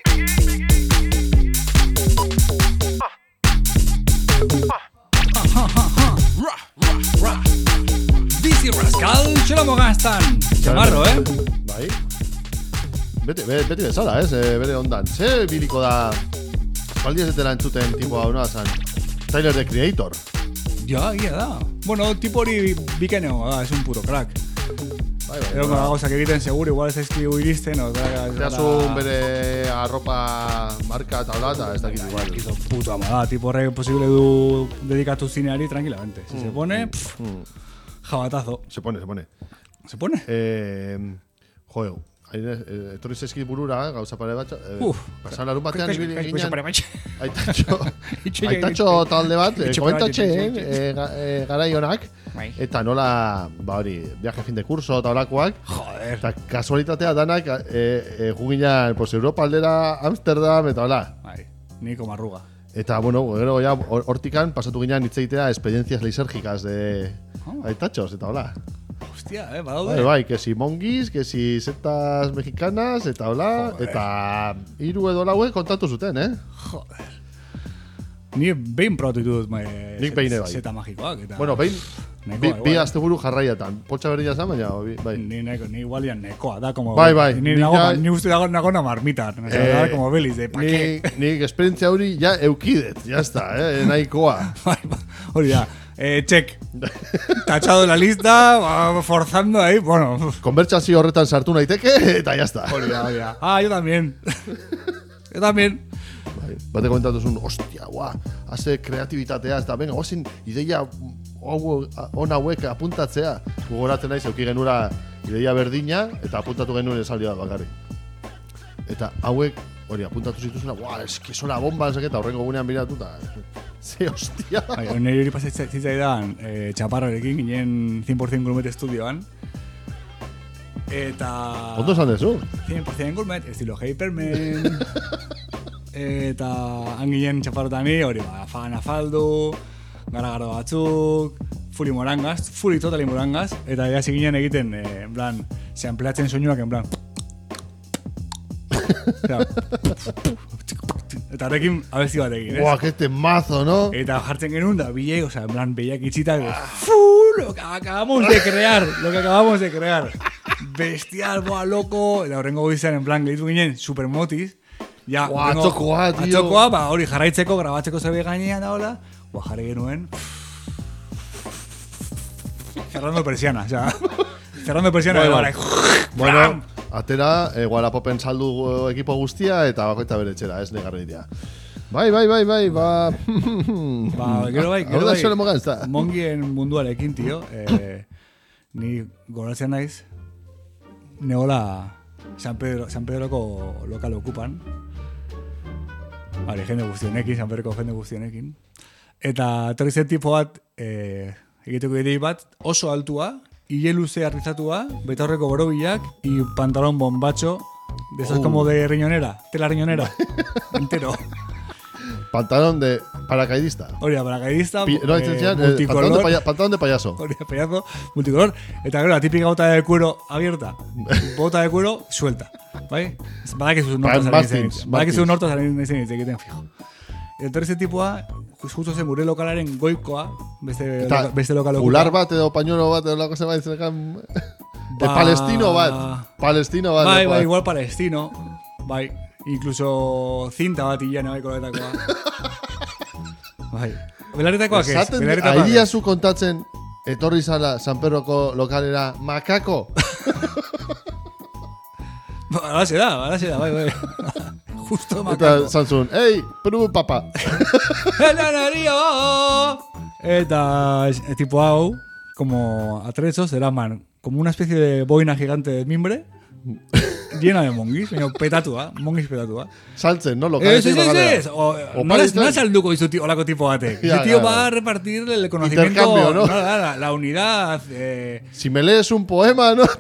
Dizzy Rascal, txolomo gaztan. Txamarro, Bai. Beti bezala, bere ondan. Ze biliko da... Espaldi ez etela entzuten tipo hau zan. Tyler, the Creator. Ja, da. Bueno, tipo hori bikeneo da, es un puro crack. Bai. Era una cosa que egiten seguro, igual ez zaizkigu iristen. Zerazun bere arropa marka eta hola, ez dakit igual. Izo puto ama da, tipo horrek posible du dedikatu zineari tranquilamente. Si se pone, jabatazo. Se pone. ¿Se pone? Joder, etorri zezkit burura, gauza pare bat, pasan larun batean ibili ginen, aitatxo talde bat, komentatxeen, garaionak, eta nola, viaje fin de curso eta olakoak, eta kasualitatea danak, juginan, Europa aldera, Amsterdam, eta hola. Niko marruga. Eta, bueno, gero ya hortikan pasatu ginen hitzeitea experiencias lisérgicas de aitatxos, eta hola. Hostia, badaude. Bai, que si mongis, que si setas mexicanas, eta hola, eta 3 edo 4 kontatu zuten, Joder. Ni behin probatu ditut nik behin bai. Zeta magikoak. Eta... Bueno, behin, bi asteburu jarraiatan. Poltsa berdina zan, baina, bai. Ni igualian nekoa, da como... Bai. Ni uste nago na marmitan. Da como Belis, de pa qué. Nik esperientzia hori ja eukidet, ya está, nahikoa. Hori da. Check. Tachado en la lista, forzando ahí, bueno. Konbertsazio horretan sartu naiteke, eta ya está. Hori da. Yo también. Yo también. Bate komentatu zuen, hostia, haze kreatibitatea, eta venga, guazin ideia ona hauek apuntatzea. Gogoratzen naiz, euki genura ideia berdina, eta apuntatu genuen esaldi bat bakarrik. Eta hauek, hori, apuntatu zituzuna, eski sola bomba, eta horrengo gunean biratuta. Ze hostia. Nire hori pasatzaidan, txaparrarekin, ginen 100% Gourmet estudioan. Eta... Ondo esan dezu? 100% Gourmet, estilo Hyperman. Eta angien txaparrotani, hori fan afaldu, gara batzuk, fully morangaz, fully totally morangaz. Eta ya ginen egiten, en plan, se ampliatzen soinuak, en plan... Eta horrekin abesti bat egin, que temazo, ¿no? Eta jartzen genuen da, bile, o sea, en plan, behiak itxita, lo que acabamos de crear. Bestial, loco. Eta horrengo goizan, en plan, gehitu ginen, super motis. Ja, atzokoa, tío. Atzokoa, hori jarraitzeko, grabatzeko zebe gainean da, hola. Jarri genuen. Cerrando persiana, o sea. Cerrando persiana, bueno, atera, Walapopen saldu ekipo guztia, eta bakoita bere etxera, ez negarritia. Bai, gero bai, mongien munduarekin, tio. Ni goratzen naiz, neola San Pedroko lokal okupan. Jende guztionekin, San Pedroko jende guztionekin. Eta etorri zen tipo bat, egiteko idei bat, oso altua, hile luze arrizatua, betaurreko borobilak, y pantalón bombacho, de esos como de riñonera, tela riñonera, entero. Pantalón de paracaidista. Hori da, paracaidista, multicolor. Pantalón de payaso. Hori da, payaso, multicolor. Eta gero, la típica bota de cuero abierta. Bota de cuero suelta. ¿Bai? Badakizu norto salin izan egiten fijo. Eta ese tipua, justo zen gure lokalaren goikoa, beste lokal okupa. Fular bat edo pañuelo bat edo lako zeba izanekan... Palestino bat. Bai, igual palestino. Bai. Incluso cinta bat hilana bai koletakoa. Bai. Belarretakoak ez. Aidia zu kontatzen etorri zala San Pedroko lokalera makako. Alaxe da, bai. Justo makako. Eta zantzun, Peru papa. Eta tipo hau, como atrechos, eraman como una especie de boina gigante de mimbre. Llena de mongis, petatua, mongis petatua. Saltzen, ¿no? Locales. No salduko dizu olako tipo batek. Ese tío va a repartir el conocimiento, ¿no? La unidad. Si me lees un poema, ¿no?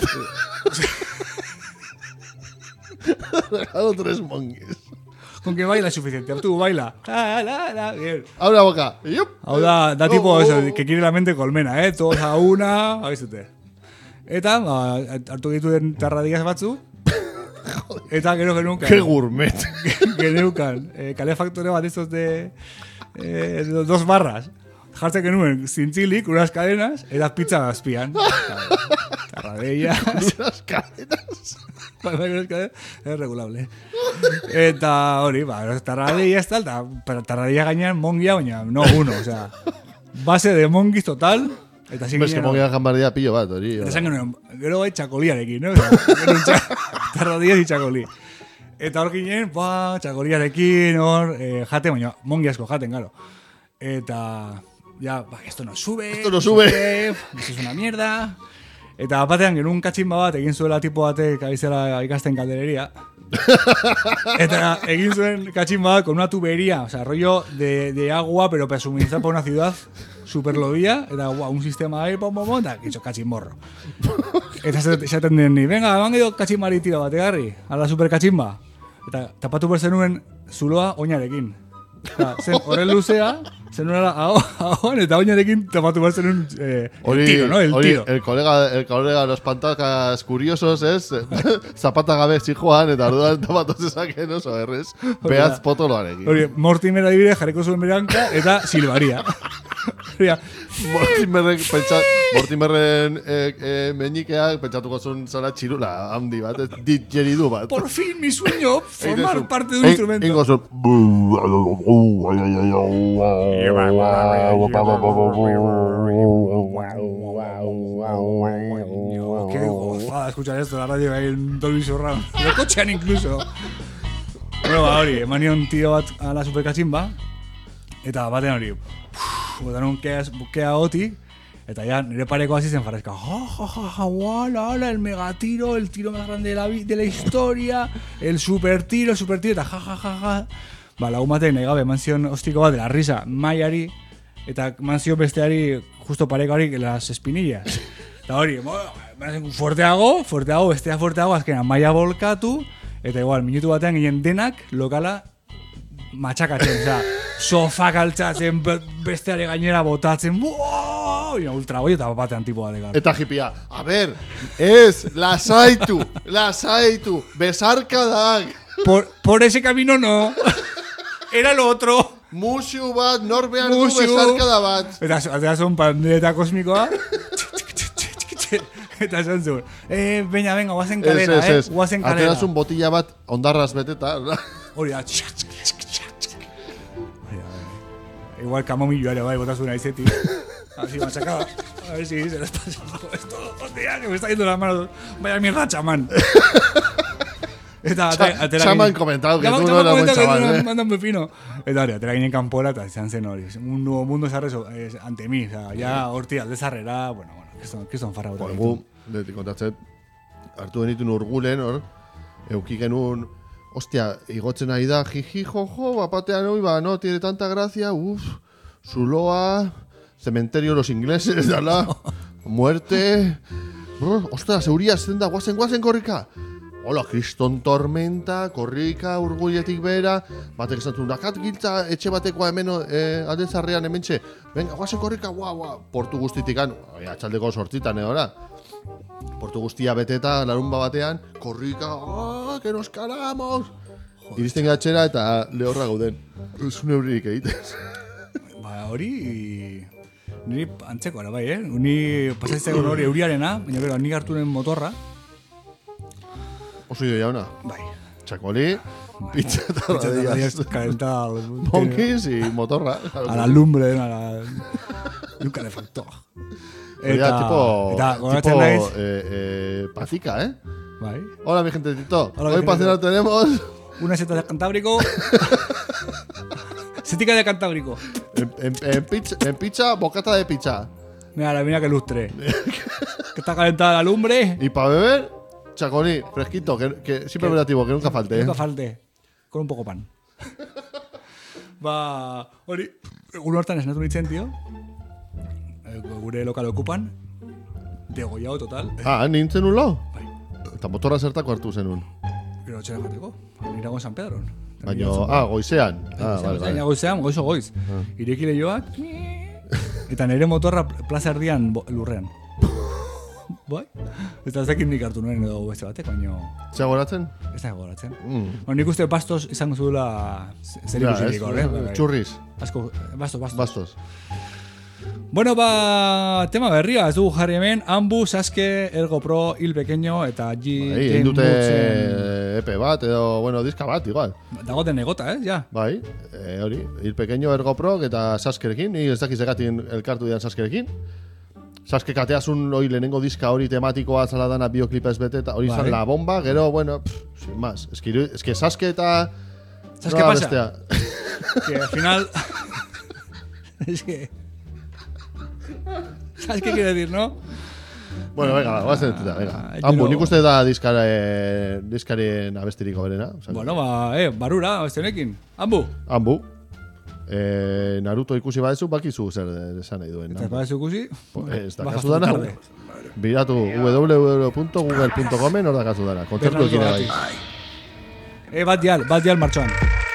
Regalo 3 mongis. Con que baila es suficiente. Tú baila. Bien. Abre la boca. Ahora da tipo eso, que quiere la mente colmena, todos a una. A ver si te. Eta, hartu dituen tarradiaz batzu. Eta gero geneukan. Qué gourmet. Geneukan. Kalefaktore bat estos de 2 barras. Jartzen genuen zintzilik, unas cadenas, eta pizza azpian. Tarradellas. Unas cadenas. Unas cadenas. Es regulable. Eta hori, tarradellas tal, tarradellas gainean mongia, baina no uno, o sea, base de mongis total. Eta ves que mongia jambardia pillo bat, hori. Eta zan genuen, gero bai txakoliarekin, no? Tarradellas y txakoli. Eta hor ginen, txakoliarekin, jate, baina mongi asko jaten, garo. Eta... Ya, esto no sube. Esto no sube. Esto es una mierda. Eta batean genuen katxinba bat egin zuela tipo batek abizela ikasten kaldeleria. Eta egin zuen katxinba bat con una tubería, o sea, rollo de agua, pero para suministrar por una ciudad super lodía, eta un sistema ahí, eta que hizo katxinborro. Eta esaten den ni, venga, van edo katxinbari tira bat, egarri, a la super katxinba. Eta tapatu behar zenuen zuloa oinarekin. Zen horren luzea, zenuen ahoan eta oinarekin tapatu behar zenuen el tiro, ¿no? El tiro. El colega de los pantacas curiosos es zapata gabe zijoan eta orduan tapatu zezaken oso errez. Behatz potoloarekin. Hori, Mortimer adibide jarriko zuen beranka eta silbaria. Mortimerren meñikeak pentsatuko zuen zara txirula handi bat, digeridu bat. Por fin mi sueño formar parte de un instrumento. Ingo zuen Qué gozada escuchar esto en la radio ahí en Dolby Surround. Lo cochean incluso. Bueno, hori, emanion tiro bat a la superkatxinba. Eta batean hori, botan un kea oti, eta ya nire pareko hasi zen jarrezka. Hola, el megatiro, el tiro más grande de la historia, el super tiro, eta ja. Ba, lagun batek nahi gabe, manzion ostiko bat de la risa, maiari, eta manzion besteari, justo pareko hori, las espinillas. Eta hori, fuerteago, fuerteago, azkenan maia volkatu, eta igual, minutu batean ginen denak, lokala, matxakatzen, oza, sofak altzatzen, besteare gainera botatzen, ultraboi eta batean tipo bat egar. Eta jipia, a ver, lasaitu, besarkadak. Por ese camino no, era lo otro. Musu bat, norbean du besarkada bat. Eta son pandeta kosmikoa, eta esan zuen, venga, guazen kalera, guazen kalera. Aterazun botilla bat ondarraz beteta. Hori da, igual camomillo bai, botas una izetik. Así machacaba. A ver si se les pasa esto. Hostia, que me está yendo las manos. Vaya mierda, chamán. Chamán comentado que tú no eras buen chaval, Mandan pepino. Eta hori, atera ginen kanpora eta izan zen hori. Un nuevo mundo se arrezo ante mí. O sea, ya horti alde zarrera, bueno, que son farra. Gu, de kontatzet, hartu denitun urgulen, hor, euki genuen, hostia, igotzen nahi da, jiji, jojo, bapatean hoi, no tiene tanta gracia, zuloa, cementerio los ingleses, dala, muerte, ostras, euria, zen da, guazen korrika. Hola, kriston tormenta, korrika, urguletik bera, batek esan zuen, dakat giltza etxe batekoa hemen alden zarrean hementxe, venga, guazen korrika, portu guztitikan, atxaldeko sortzitan, ora. Portu guztia beteta, larunba batean, korrika, que nos calamos. Iristen gatxera eta lehorra gauden. Zun euririk egitez. Ba, hori... Niri antzeko ara bai, Ni pasatzen hori euriarena, baina bera, nik hartunen motorra. Oso jo jauna. Bai. Txakoli, pizza eta rodillas. Calentados. Monkeys y motorra. A la lumbre, a la... Un calefactor. Tipo pacica, Bai. Hola, mi gente de TikTok. Hoy para cenar tenemos... Una seta de Cantábrico. Setica de Cantábrico. En pizza, bocata de pizza. Mira que lustre. Que está calentada la lumbre. Y para beber, chacolí, fresquito, que siempre operativo, que nunca falte. Nunca falte. Con un poco pan. Ba, hori, egun hortan esnatu nintzen, tío. Gure lokal okupan. Degollado total. Nintzen un lau? Bai. Eta motorra zertako hartu zenun? Gero txera jateko. Nirago San Pedron. Goizean. Vale. Goizean, goiz. Irekile joak. Eta nire motorra plaza erdian lurrean. Bai? Eta ez dakit nik hartu nuen edo beste batek, baina... Zea goratzen? Ez da goratzen. Nik uste bastos izango zuela zer ikusirik hor, Txurriz. Asko, bastos. Bueno, tema berria, ez dugu jarri hemen, Ambu, Sasuke, Ergo Pro, Il Pequeño eta G. Indute EP bat, edo, diska bat, igual. Dagoten egota, ja. Bai, hori, Il Pequeño, Ergo Pro eta Sasukerekin, ni ez dakiz egatin elkartu dian Sasukerekin. Sasuke kateazun hori lehenengo diska hori tematikoa zala dana bioclipez bete eta hori zan la bomba, gero, sin más. Es que Sasuke eta... ¿Sabes qué pasa? Que al final... es que... ¿Sabes qué quiere decir, no? Bueno, venga, guazen entzuna, venga. Ambu, nik uste da diskarien abestiriko berena. Bueno, barura, abeste honekin. Ambu. Naruto ikusi badezu, bakizu zer esan nahi duen. Eta badezu ikusi? Ez da kasu dana. Biratu www.google.comen hor da kasu dana. Kontzertu ekin bai. Bat dial martxoan.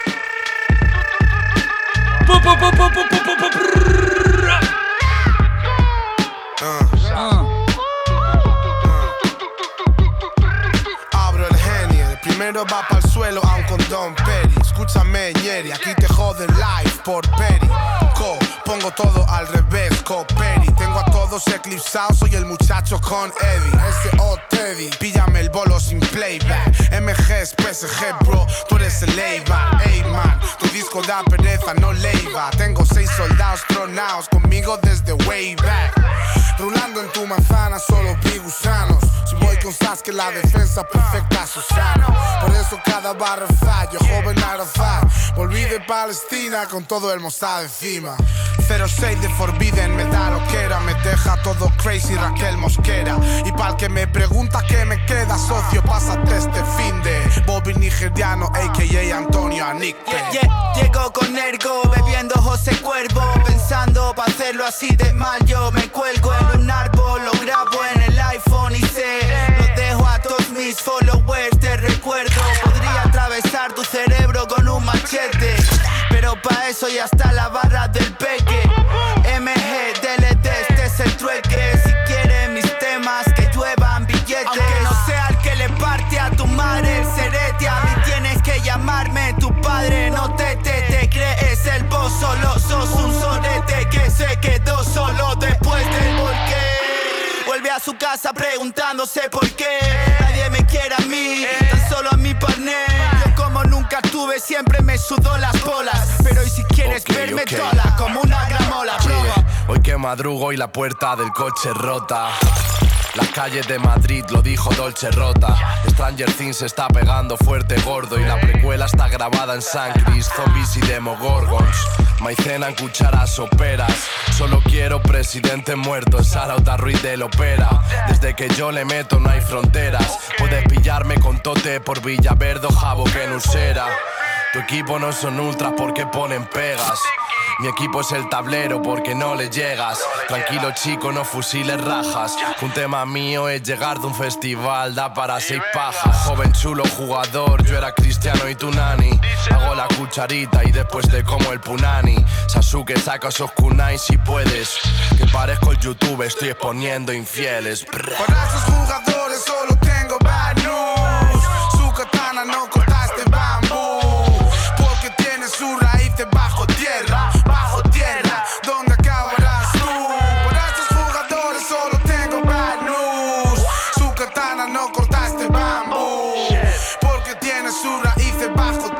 Abro el genio, el primero va pa'l suelo aun con Don Perry. Escúchame, Ñeri, aquí te joden live por Perry. Pongo todo al revés, Perry. Tengo a todos eclipsados, soy el muchacho con Eddie. S.O. Teddy, píllame el bolo sin playback. MG es PSG, bro, tú eres el Eibar. Ey, man, tu disco da pereza, no leiva. Tengo 6 soldados tronados conmigo desde way back. Rulando en tu manzana, solo vi gusanos. Si voy con Sasuke, la defensa perfecta, Susano. Por eso cada barra fallo, joven Arafat. Volví de Palestina con todo el Mossad encima. 06 de Forbidden, me da lo que era. Me deja todo crazy Raquel Mosquera. Y pa'l que me pregunta qué me queda, socio, pásate este finde. Bobby nigeriano, a.k.a. Antonio Anicpe. Llego con Ergo, bebiendo José Cuervo. Pensando pa' hacerlo así de mal, yo me cuelgo en un árbol. Lo grabo en el iPhone y lo dejo a todos mis followers. Te recuerdo, podría atravesar tu cerebro con un machete, pero pa' eso ya está la barra del peque. MG, DLD, este es el trueque. Si quieren mis temas, que lluevan billetes. Aunque no sea el que le parte a tu madre el cerete, a mí tienes que llamarme tu padre. No te crees el boss, solo sos un sonete que se quedó solo después del porqué. Vuelve a su casa preguntándose por qué nadie me quiere a mí, tan solo a mi partner. Yo como nunca tuve, siempre me sudó las bolas. Pero y si quieres verme toda como una gramola, prueba. Hoy que madrugo y la puerta del coche rota. Las calles de Madrid, lo dijo Dolce Rota. Stranger Things está pegando fuerte gordo y la precuela está grabada en sangris, zombies y demogorgons. Maicena en cucharas soperas. Solo quiero presidente muerto, Sarauta Ruiz del Opera. Desde que yo le meto no hay fronteras. Puedes pillarme con Tote por Villaverde o Jabo que en Usera. Tu equipo no son ultras porque ponen pegas. Mi equipo es el tablero porque no le llegas. Tranquilo chico, no fusiles rajas. Un tema mío es llegar de un festival, da para 6 pajas. Joven chulo jugador, yo era Cristiano y tu nani. Hago la cucharita y después te como el punani. Sasuke, saca esos kunai si puedes. Que parezco el YouTube, estoy exponiendo infieles. Para esos jugadores solo tengo bad news. Su katana no corta este bambú, porque tiene su raíz bajo tierra, ¿dónde acabarás tú? Para estos jugadores solo tengo bad news. Su katana no corta este bambú, porque tiene su raíz bajo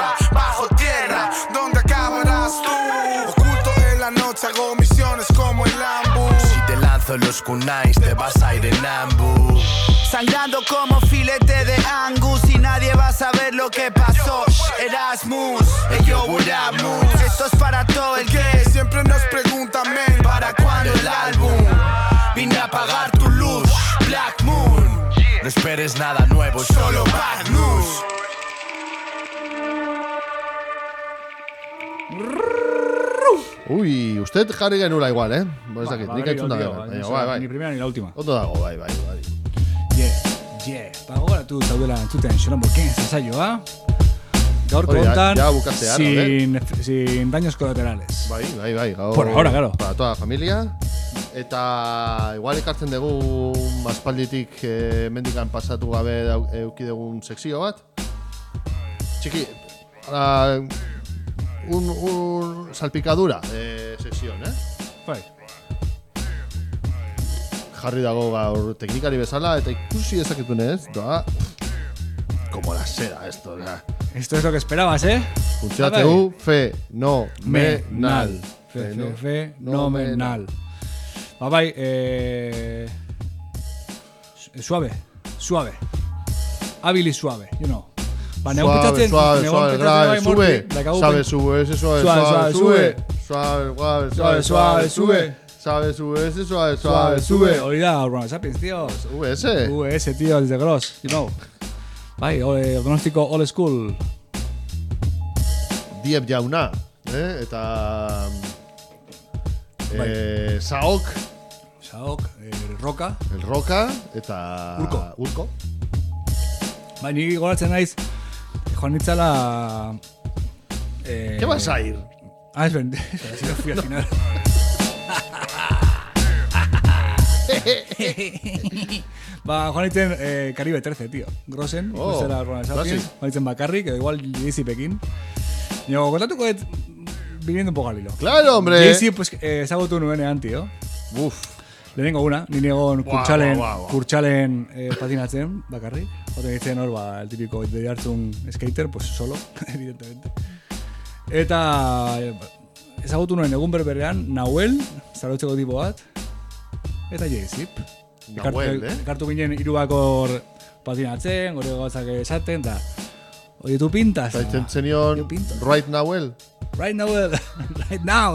tierra, ¿dónde acabarás tú? Oculto en la noche, hago misiones como el Lambu. Si te lanzo los kunais te vas a ir en ambu. Sangrando como filete de Angus y nadie va a saber lo que pasó. Erasmus, yo Buramus. Esto es para todo el que siempre nos pregunta, men, ¿para cuándo el álbum? Vine a apagar tu luz, Black Moon. No esperes nada nuevo, solo bad news. Uy, usted jarri genula igual, eh? Pues aquí, nik entzun da gero. Bai. Ni primera ni la última. Ondo dago, bai. Ahora tú zaudela entzuten Xenomorken sasaioa. Gaurko hontan sin daños colaterales. Bai. Por ahora, claro. Para toda la familia. Eta igual ekartzen dugu aspalditik mendikan pasatu gabe euki dugun sekzio bat. Txiki, un salpicadura de sección, Bai. Jarri dago gaur teknikari bezala eta ikusi dezaketunez, da como la seda esto, da. Esto es lo que esperabas, ¿eh? Funtzionatu fenomenal. Fenomenal. Bai, suave. Hábil y suave, you know. Suave, sube. Sabe, sube, ese suave. Sabes, VS, suave, sube. Hori da, Urban Sapiens, tíos. VS, tío, desde Gross, you know. Bai, Donostiko Old School. Diep jauna, eta... Saok, Roka. El Roka, eta... Urko. Bai, niri goratzen naiz, joan nitzala... ¿Qué vas a ir? Es verdad, así no fui al final. Joan nitzen Caribe 13, tío. Grossen, era Ronald Sapiens. Joan nitzen bakarrik, igual Jay-Z Pekin. Yo, contatuko viniendo un poco al hilo. Claro, hombre. Jay-Z, pues, ezagutu nuenean, tío. Lehenengo una, ni negon kurtxalen patinatzen, bakarrik. Joten ditzen hor, el típico de hartzun skater, pues solo, evidentemente. Eta ezagutu nuen egun berberean, Nahuel, zarautzeko tipo bat, eta Jay-Z. Ekartu ginen irubakor patinatzen, gore gauzak esaten, da. Oye, tu pintas. Eta zenion, Right Nahuel. Right now,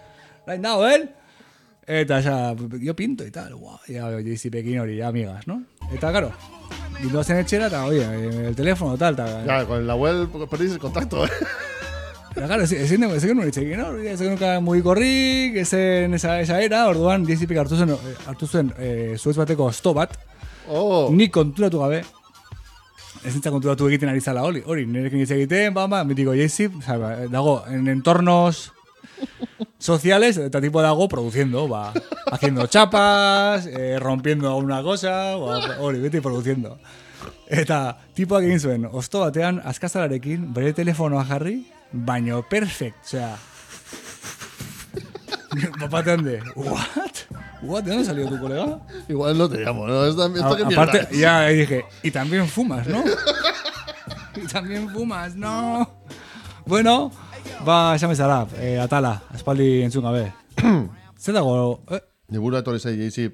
Eta, yo pinto y tal, guau, ya Jay-Z Pekin hori, amigas, ¿no? Eta, claro, gindoazen etxera, eta, oye, el teléfono, tal, Ya, con el Nahuel perdís el contacto, Pero claro, ezin nuen itxekin, ¿no? Ezin nuen mugikorrik, ezen esa era, orduan Jay-Z Pekin hartu zuen zuez bateko osto bat, nik konturatu gabe, ez nintzen konturatu egiten ari zala hori, nirekin hitz egiten, mitiko Jay-Z, dago, en entornos sociales, eta tipo dago produciendo, haciendo chapas, rompiendo una cosa, hori, beti produciendo. Eta tipoak egin zuen, osto batean, azkazalarekin, bere telefonoa jarri, baino perfect, papatean de, what? ¿De dónde salió tu colega? Igual no te llamo, ¿no? Esto que aparte, ya dije, y también fumas, ¿no? No. Bueno, esan bezala, atala, aspaldi entzun gabe. Zer dago? Neburu etorri zai Jay-Z.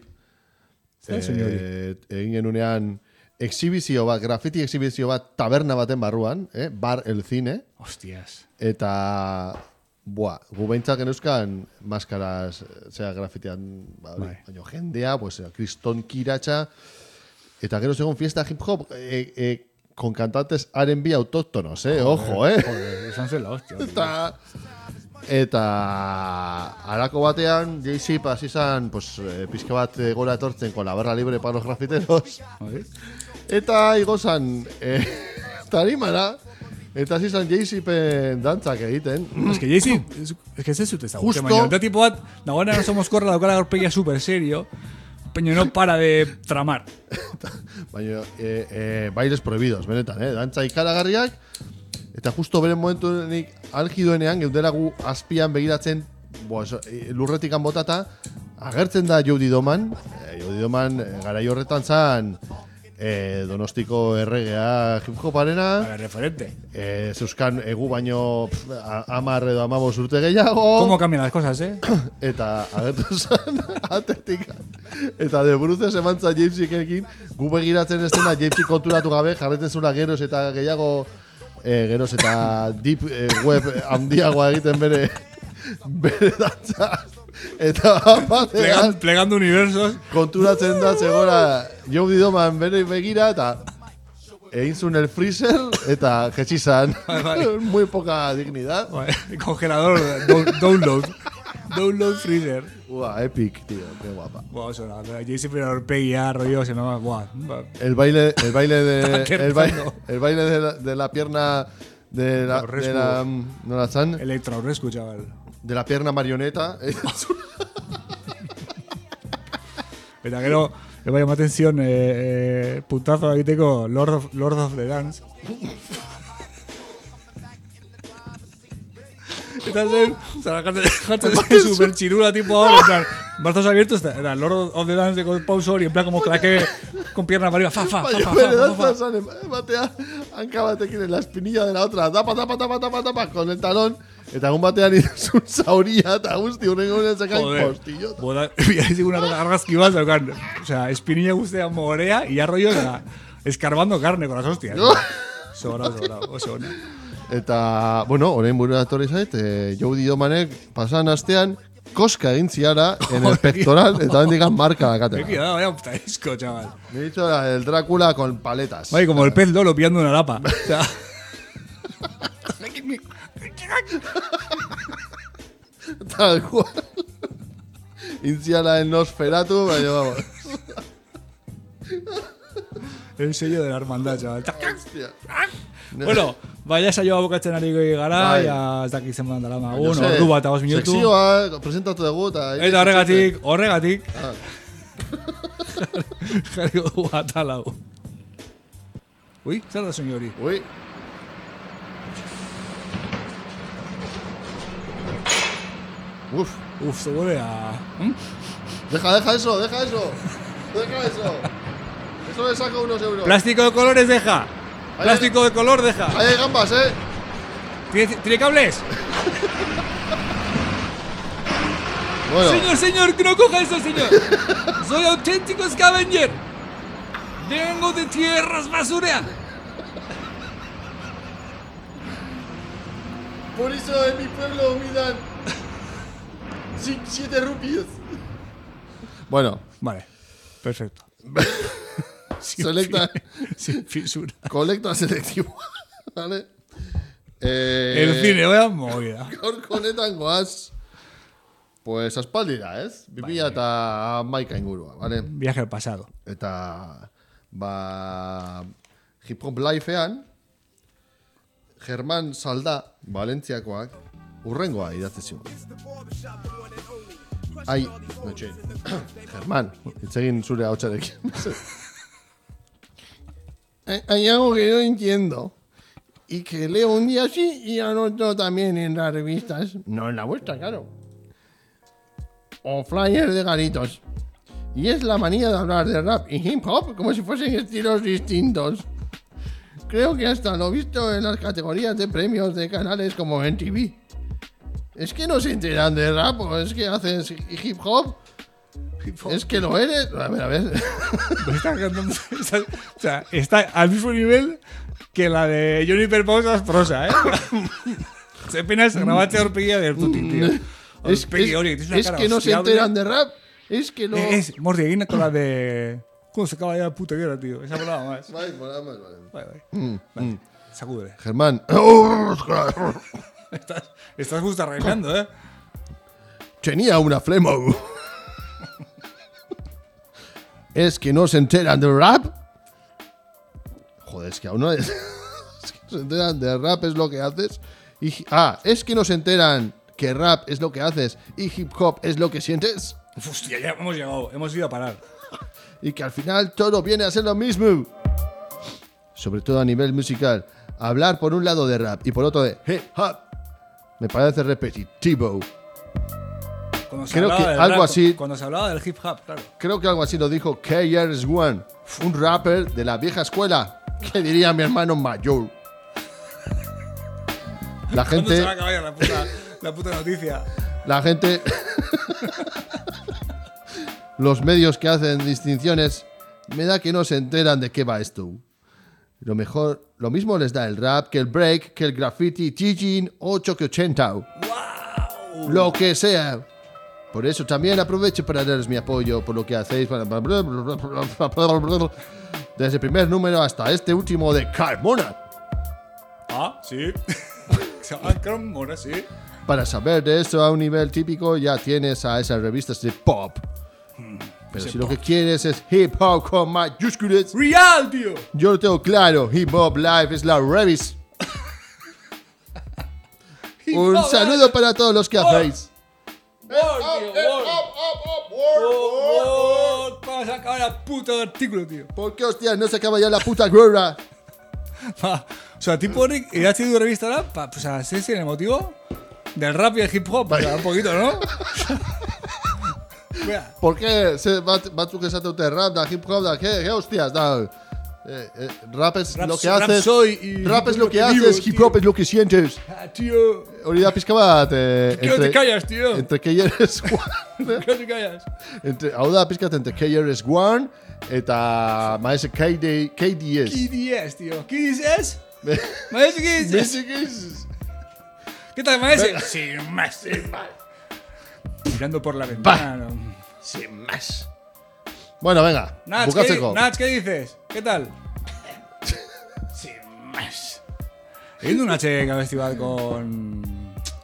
Egin genunean exhibizio bat, graffiti exhibizio bat taberna baten barruan, Bar El Cine. Hostias. Eta, gu behintzak genuzkan maskaraz, grafitean, baino jendea, kriston kiratxa, eta gero segun fiesta hip hop, con cantantes R&B autóctonos, ojo, Joder, esan zela, hostia. Eta harako batean, Jay-Z hasi zan, pizke bat gora etortzen con la barra libre para los grafiteros. Eta igozan tarimara, eta hasi zan Jay-Z dantzak egiten. Es que Jay-Z, es que ez zute ezagut. Justo. Eta tipo bat, nagoena no somos korra, daukala gorpegia super serio, peño no para de tramar. Baina, bailes prohibidos, benetan, dantza ikaragarriak, eta justo beren momentu algiduenean, geundela gu azpian begiratzen, lurretikan botata, agertzen da Jody Doman. Jody Doman garai horretan zan Donostiko erregea hip-hoparena. Referente. Zeuskan egu baino 10 edo 15 urte gehiago. ¿Cómo cambian las cosas, Eta agertu zan atetik. Eta de bruces emantza Jamesekin gu begiratzen estena Jamesik konturatu gabe jarretzen zula geroz eta gehiago geroz eta deep web handiagoa egiten bere dantza. Eta batean plegando universos konturatzen da zegora Jody Doman bere begira eta egin zuen el freezer eta jetxizan muy poca dignidad. Congelador download freezer. Epic, tío, qué guapa. Eso no, Jay-Z pero orpeguía, rollo, se no, el baile de la pierna de la no la san electrorescu, chaval. De la pierna marioneta. Eta gero, bai ematen zion puntazo egiteko Lord of the Dance. Eta zen, jatzen super txirula tipo ahora, en plan, brazos abiertos, era Lord of the Dance de pauso hori, en plan como claque con pierna para arriba, fa. Batea, hanka batekin en la espinilla de la otra, tapa, con el talón. Eta egun batean izun zauria eta guzti horrengo zekai postillo. Boda, biarik una argazki bat, o sea, espinilla guztia morea y arroyo escarbando carne con las hostias. Sobrado. Eta, bueno, orain burura etorri zait, Jody Domanek pasan astean koska egin ziara en el pectoral eta bendigan marca la cátedra. Me he quedado, vaya putasco, chaval. Me he dicho el Drácula con paletas. Vaya, como el pez lolo pillando una lapa. O sea... Tal cual. Inciala en Nosferatu, pero vamos. El sello de la hermandad, chaval. Bueno, baina saioa bukatzen ari gara, ja ez dakit zenbat dela magun, ordu bat 5 minutu. Sekzioa, presentatu dugu eta horregatik. Jarri dugu atalau. Ui, zer da soinu hori? Ui. Uf, se vuelve a... Deja eso. Eso le saca unos euros. Plástico de colores deja. Plástico de color deja. Ahí hay gambas, ¿Tiene cables? Bueno. Señor, que no coja eso, señor. Soy auténtico scavenger. Vengo de tierras basura. Por eso en mi pueblo me dan 7 rupias. Bueno. Vale, perfecto. Selecta. Sin fisura. Colecta selectivo. ¿Vale? El cine, vaya movida. Honetan goaz. Pues aspaldira, ez? 2011 ingurua, ¿vale? Viaje al pasado. Eta hip hop liveean Germán Salda, Valentziakoak, urrengoa idatzi zion. Ai, noche. Germán, itzegin zure ahotsarekin. Hay algo que no entiendo y que leo un día así y anoto también en las revistas, no en la vuestra, claro, o flyers de garitos. Y es la manía de hablar de rap y hip hop como si fuesen estilos distintos. Creo que hasta lo he visto en las categorías de premios de canales como MTV. ¿Es que no se enteran de rap o es que haces hip hop? Es que lo eres. A ver. Está cantando. O sea, está al mismo nivel que la de Johnny Perposas prosa, ¿eh? Se apenas grabaste horpilla de Tuti, tío. Es que no se enteran de rap. Es que no. Mordi, aquí con la de. ¿Cómo se acaba ya la puta guerra, tío? Esa molaba más. Vale. Vale. Sacúdele. Germán. Estás justo arreglando, ¿eh? Tenía una flema. ¿Es que no se enteran del rap? Joder, es que aún no es. Es que no se enteran del rap es lo que haces. Es que no se enteran que rap es lo que haces y hip hop es lo que sientes. Hostia, ya hemos llegado. Hemos ido a parar. Y que al final todo viene a ser lo mismo. Sobre todo a nivel musical. Hablar por un lado de rap y por otro de hip hop me parece repetitivo. Creo que algo así. Cuando se hablaba del hip hop, claro. Creo que algo así lo dijo KRS-One, un rapper de la vieja escuela. ¿Qué diría mi hermano mayor? La gente. ¿Cuándo se va a acabar la puta noticia? La gente. Los medios que hacen distinciones me da que no se enteran de qué va esto. Lo mismo les da el rap que el break, que el graffiti, teaching o choque 80. ¡Wow! Lo que sea. Por eso también aprovecho para daros mi apoyo por lo que hacéis. Desde el primer número hasta este último de Carmona. Ah, sí. Carmona, sí. Para saber de eso a un nivel típico ya tienes a esas revistas de pop. Pero si lo que quieres es hip hop con mayúsculas. ¡Real, tío! Yo lo tengo claro. Hip Hop Live es la revista. Un saludo para todos los que hacéis. ¿Cuándo se acaba la puta artículo, tío? ¿Por qué, hostia, no se acaba ya la puta guerra? O sea, tipo Rick, ¿y has sido revista rap? Pues a ese es el motivo del rap y el hip hop. O sea, un poquito, ¿no? ¿Por qué se va a que se te rap, da hip hop, da qué hostias, da? Rap es lo que haces. Rap es lo que haces, hip hop es lo que sientes. Tío. Ahorita pizcabat. ¿Qué te callas, tío? Entre KRS-One. ¿Qué te callas? Ahora pizcat entre KRS-One eta maese KDS. KDS, tío. KDS? Maese KDS. ¿Qué tal, maese? Sin más. Mirando por la ventana. Sin más. Bueno, venga. Nach, ¿qué dices? ¿Qué tal? Sin más. He ido un H festival con...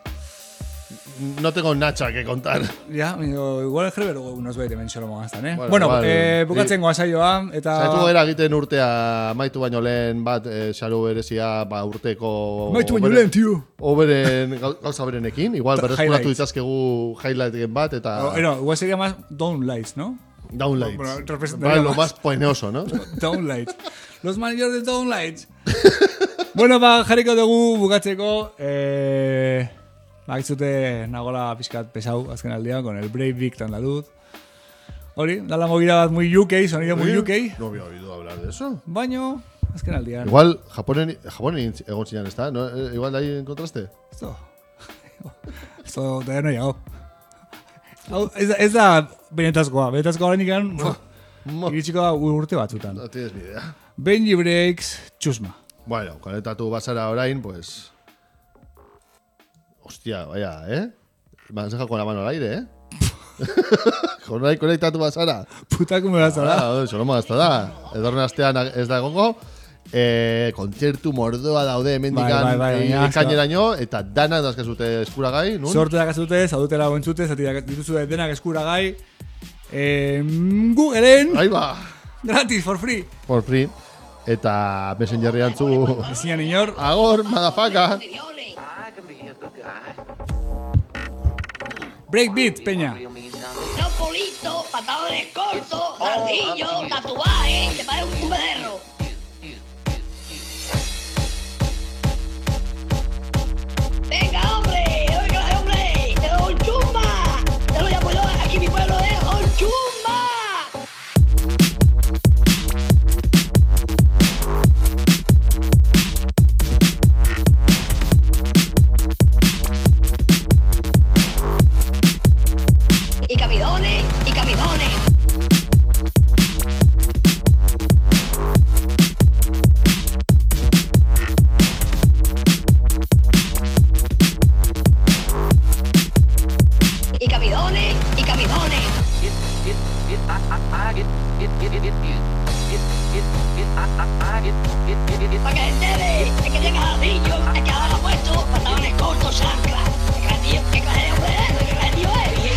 No tengo Nacha que contar. Ja, igual Herbert unos bete menxo lomo gaztan, Bueno, bukatzen goa saioa, eta... Zaitu era egiten urtea maitu baino lehen bat, salu berezia urteko... Maitu baino lehen, tio! Oberen, gauza berenekin, igual berreskuratu ditazkegu highlighten bat, eta... Igual sería más downlights, ¿no? Downlights. Vale, lo más poenoso, ¿no? Downlights. Los manillos de downlights. Bueno, jarriko dugu bukatzeko... Bakitzute nagola pixkat pesau azken aldean con el Breivik tan la luz. Hori, da la movida bat muy UK, sonido muy UK. No había oído hablar de eso. Baño, azken aldean. Igual, Japonen egon zinan, ¿está? ¿No? Igual de ahí encontraste. Esto todavía no he llegado. Ez da benetazkoa horrenikan iritsiko da urte batzutan. No tienes ni idea. Benji Breaks, txusma. Bueno, konetatu bazara orain, pues... Hostia, vaya, Me has dejado con la mano al aire, Con orain konektatu bazara. Puta como la zara. Eso no me gasta da. Edorren astean ez da egongo. Kontzertu mordoa daude hemendikan ekaineraino eta dana dazkazute eskuragai, nun? Sorte dakazute, zaudutela goentzute, zati dituzue denak eskuragai. Googleen. Ahí va. Gratis, for free. For free. Eta Messengerri antzu. Ezian inor. Agor, madafaka. Breakbeat, peña. Polito, pantalones cortos, ardillo, tatuaje, que parece un becerro. Venga, hombre, oiga, hombre, de Don Chumba. Te lo llamo yo, aquí mi pueblo es Don Chumba. Y camidones, y camidones. Y camidones, y camidones. Para que se entere, es que llega ardillo, hay que haberlo puesto, pantalones cortos, chancla. ¿Qué clase de hombre es? ¿Qué clase de tío es?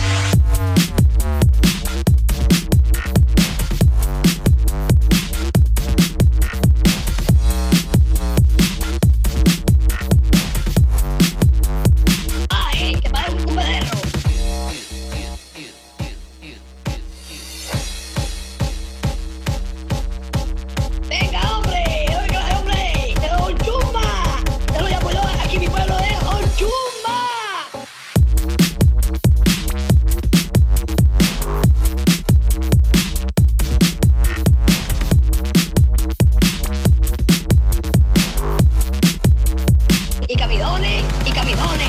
Ay, que parece un becerro. Venga, hombre, oiga, hombre, de Don Chumba. Te lo llamo yo, aquí mi pueblo es Don Chumba. Y camidones, y camidones.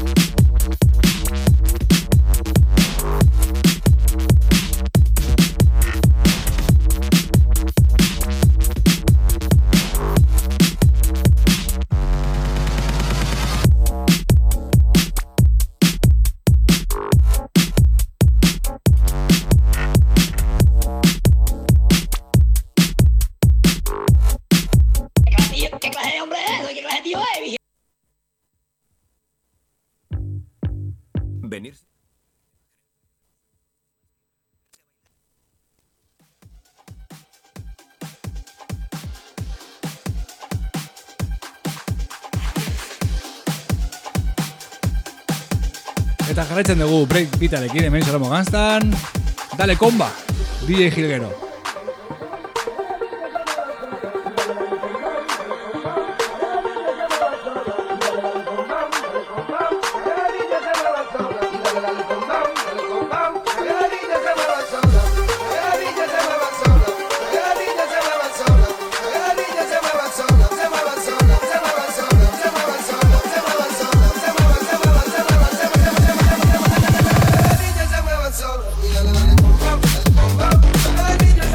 ¿Qué clase de hombre es? ¿Qué clase de tío es? Venir. Eta jarraitzen dugu Breakbeatarekin hemen Salomo Ganstan. Dale comba, DJ Jilguero. Solo,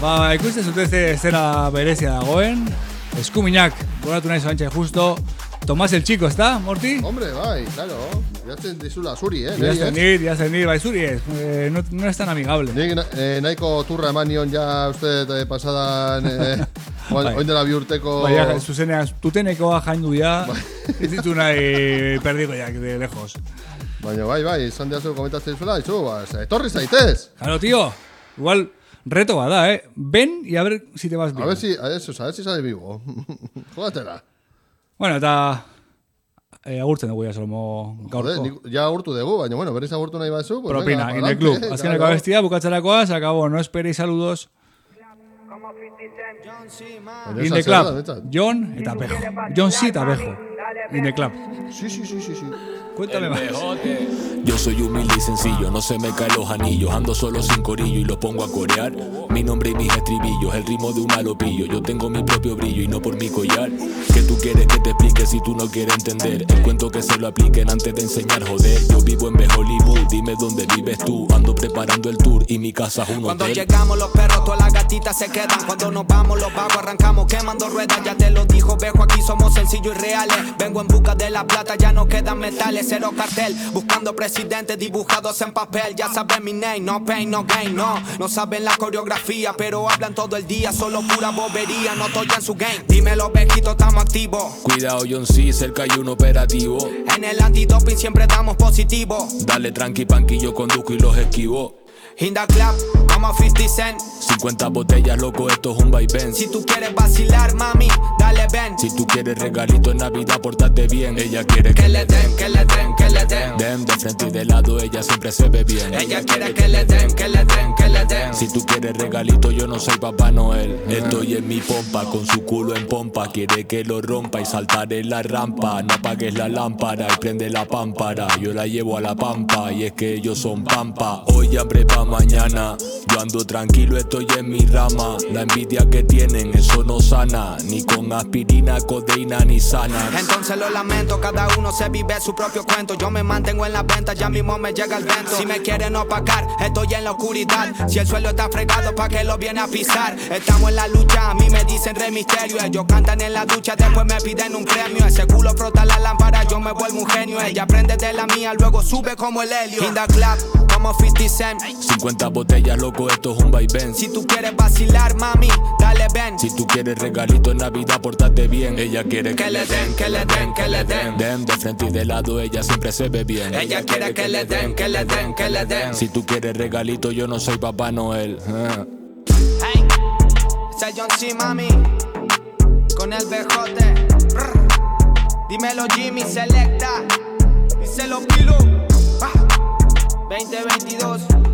ikusten zuteze zera berezia dagoen. Eskuminak, goratu nahi zoantxe justo. Tomás el Chico, ¿está, Morty? Hombre, bai, claro. Jatzen dizula zuri, Jatzen dit, bai, zuri ez. No es tan amigable. Nik nahiko turra eman nion ja uste pasadan... Oin dela 2 urteko... Bai, zuzenean, tutenekoa jaindu ya. Ez ditu nahi perdiko jak, de lejos. Baina, bai, izan diazu komentatzen zuela, etorri zaitez. Claro, tío. Igual, reto bada, Ven y a ver si te vas bien. A ver si sale vivo. Jógatela. Bueno, eta agurtzen dugu ya Salomo gaurko. Ya agurtu dugu, baina bueno, berriz agurtu nahi bazu. Pues propina, en el club. Azkeneko abestia, bukatzerakoa, se acabó. No esperéis saludos. In the club. John eta Pejo. John C. eta Pejo. In the club. Sí. Cuéntame más. Yo soy humilde y sencillo, no se me caen los anillos. Ando solo sin corillo y los pongo a corear. Mi nombre y mis estribillos, el ritmo de un alopillo. Yo tengo mi propio brillo y no por mi collar. ¿Qué tú quieres que te explique si tú no quieres entender? El cuento que se lo apliquen antes de enseñar, joder. Yo vivo en Hollywood, dime dónde vives tú. Ando preparando el tour y mi casa es un hotel. Cuando llegamos los perros, todas las gatitas se quedan. Cuando nos vamos los vagos arrancamos quemando ruedas. Ya te lo dijo Bejo, aquí somos sencillos y reales. Vengo en busca de la plata, ya no quedan metales. Cero cartel, buscando presidentes dibujados en papel. Ya saben mi name, no pain, no gain, no. No saben la coreografía, pero hablan todo el día. Solo pura bobería, no estoy en su game. Dímelo, Bejito, estamos activos. Cuidado, John C, cerca hay un operativo. En el antidoping siempre damos positivo. Dale tranqui, panqui, yo conduzco y los esquivo. In the club, como 50 Cent. 50 botellas, loco, esto es un vaivén. Si tú quieres vacilar, mami, dale ven. Si tú quieres regalito en Navidad, pórtate bien. Ella quiere que le den, que le den, que le den. Den de frente y de lado, ella siempre se ve bien. Ella quiere que le den, que le den, que le den. Si tú quieres regalito, yo no soy Papá Noel. Estoy en mi pompa, con su culo en pompa. Quiere que lo rompa y saltar en la rampa. No apagues la lámpara y prende la pámpara. Yo la llevo a la pampa y es que ellos son pampa. Hoy hambre pa' mañana. Yo ando tranquilo, estoy en mi rama. La envidia que tienen, eso no sana. Ni con aspirina, codeína, ni sana. Entonces lo lamento, cada uno se vive su propio cuento. Yo me mantengo en la venta, ya mismo me llega el viento. Si me quieren opacar, estoy en la oscuridad. Si el suelo está fregado, pa' que lo viene a pisar. Estamos en la lucha, a mí me dicen Rey Misterio. Ellos cantan en la ducha, después me piden un premio. Ese culo frota la lámpara, yo me vuelvo un genio. Ella aprende de la mía, luego sube como el helio. In the club, como 50 Cent. 50 botellas, loco, esto es un vaivén. Si tú quieres vacilar, mami, dale ven. Si tú quieres regalito en Navidad, pórtate bien. Ella quiere que le den, que le den, que le den. Den de frente y de lado, ella siempre se ve bien. Ella quiere que le den, que le den, que le den. Si tú quieres regalito, yo no soy Papá Noel. Hey, es el John C, mami, con el bejote. Dímelo, Jimmy, selecta. Díselo, Pilo. 2022.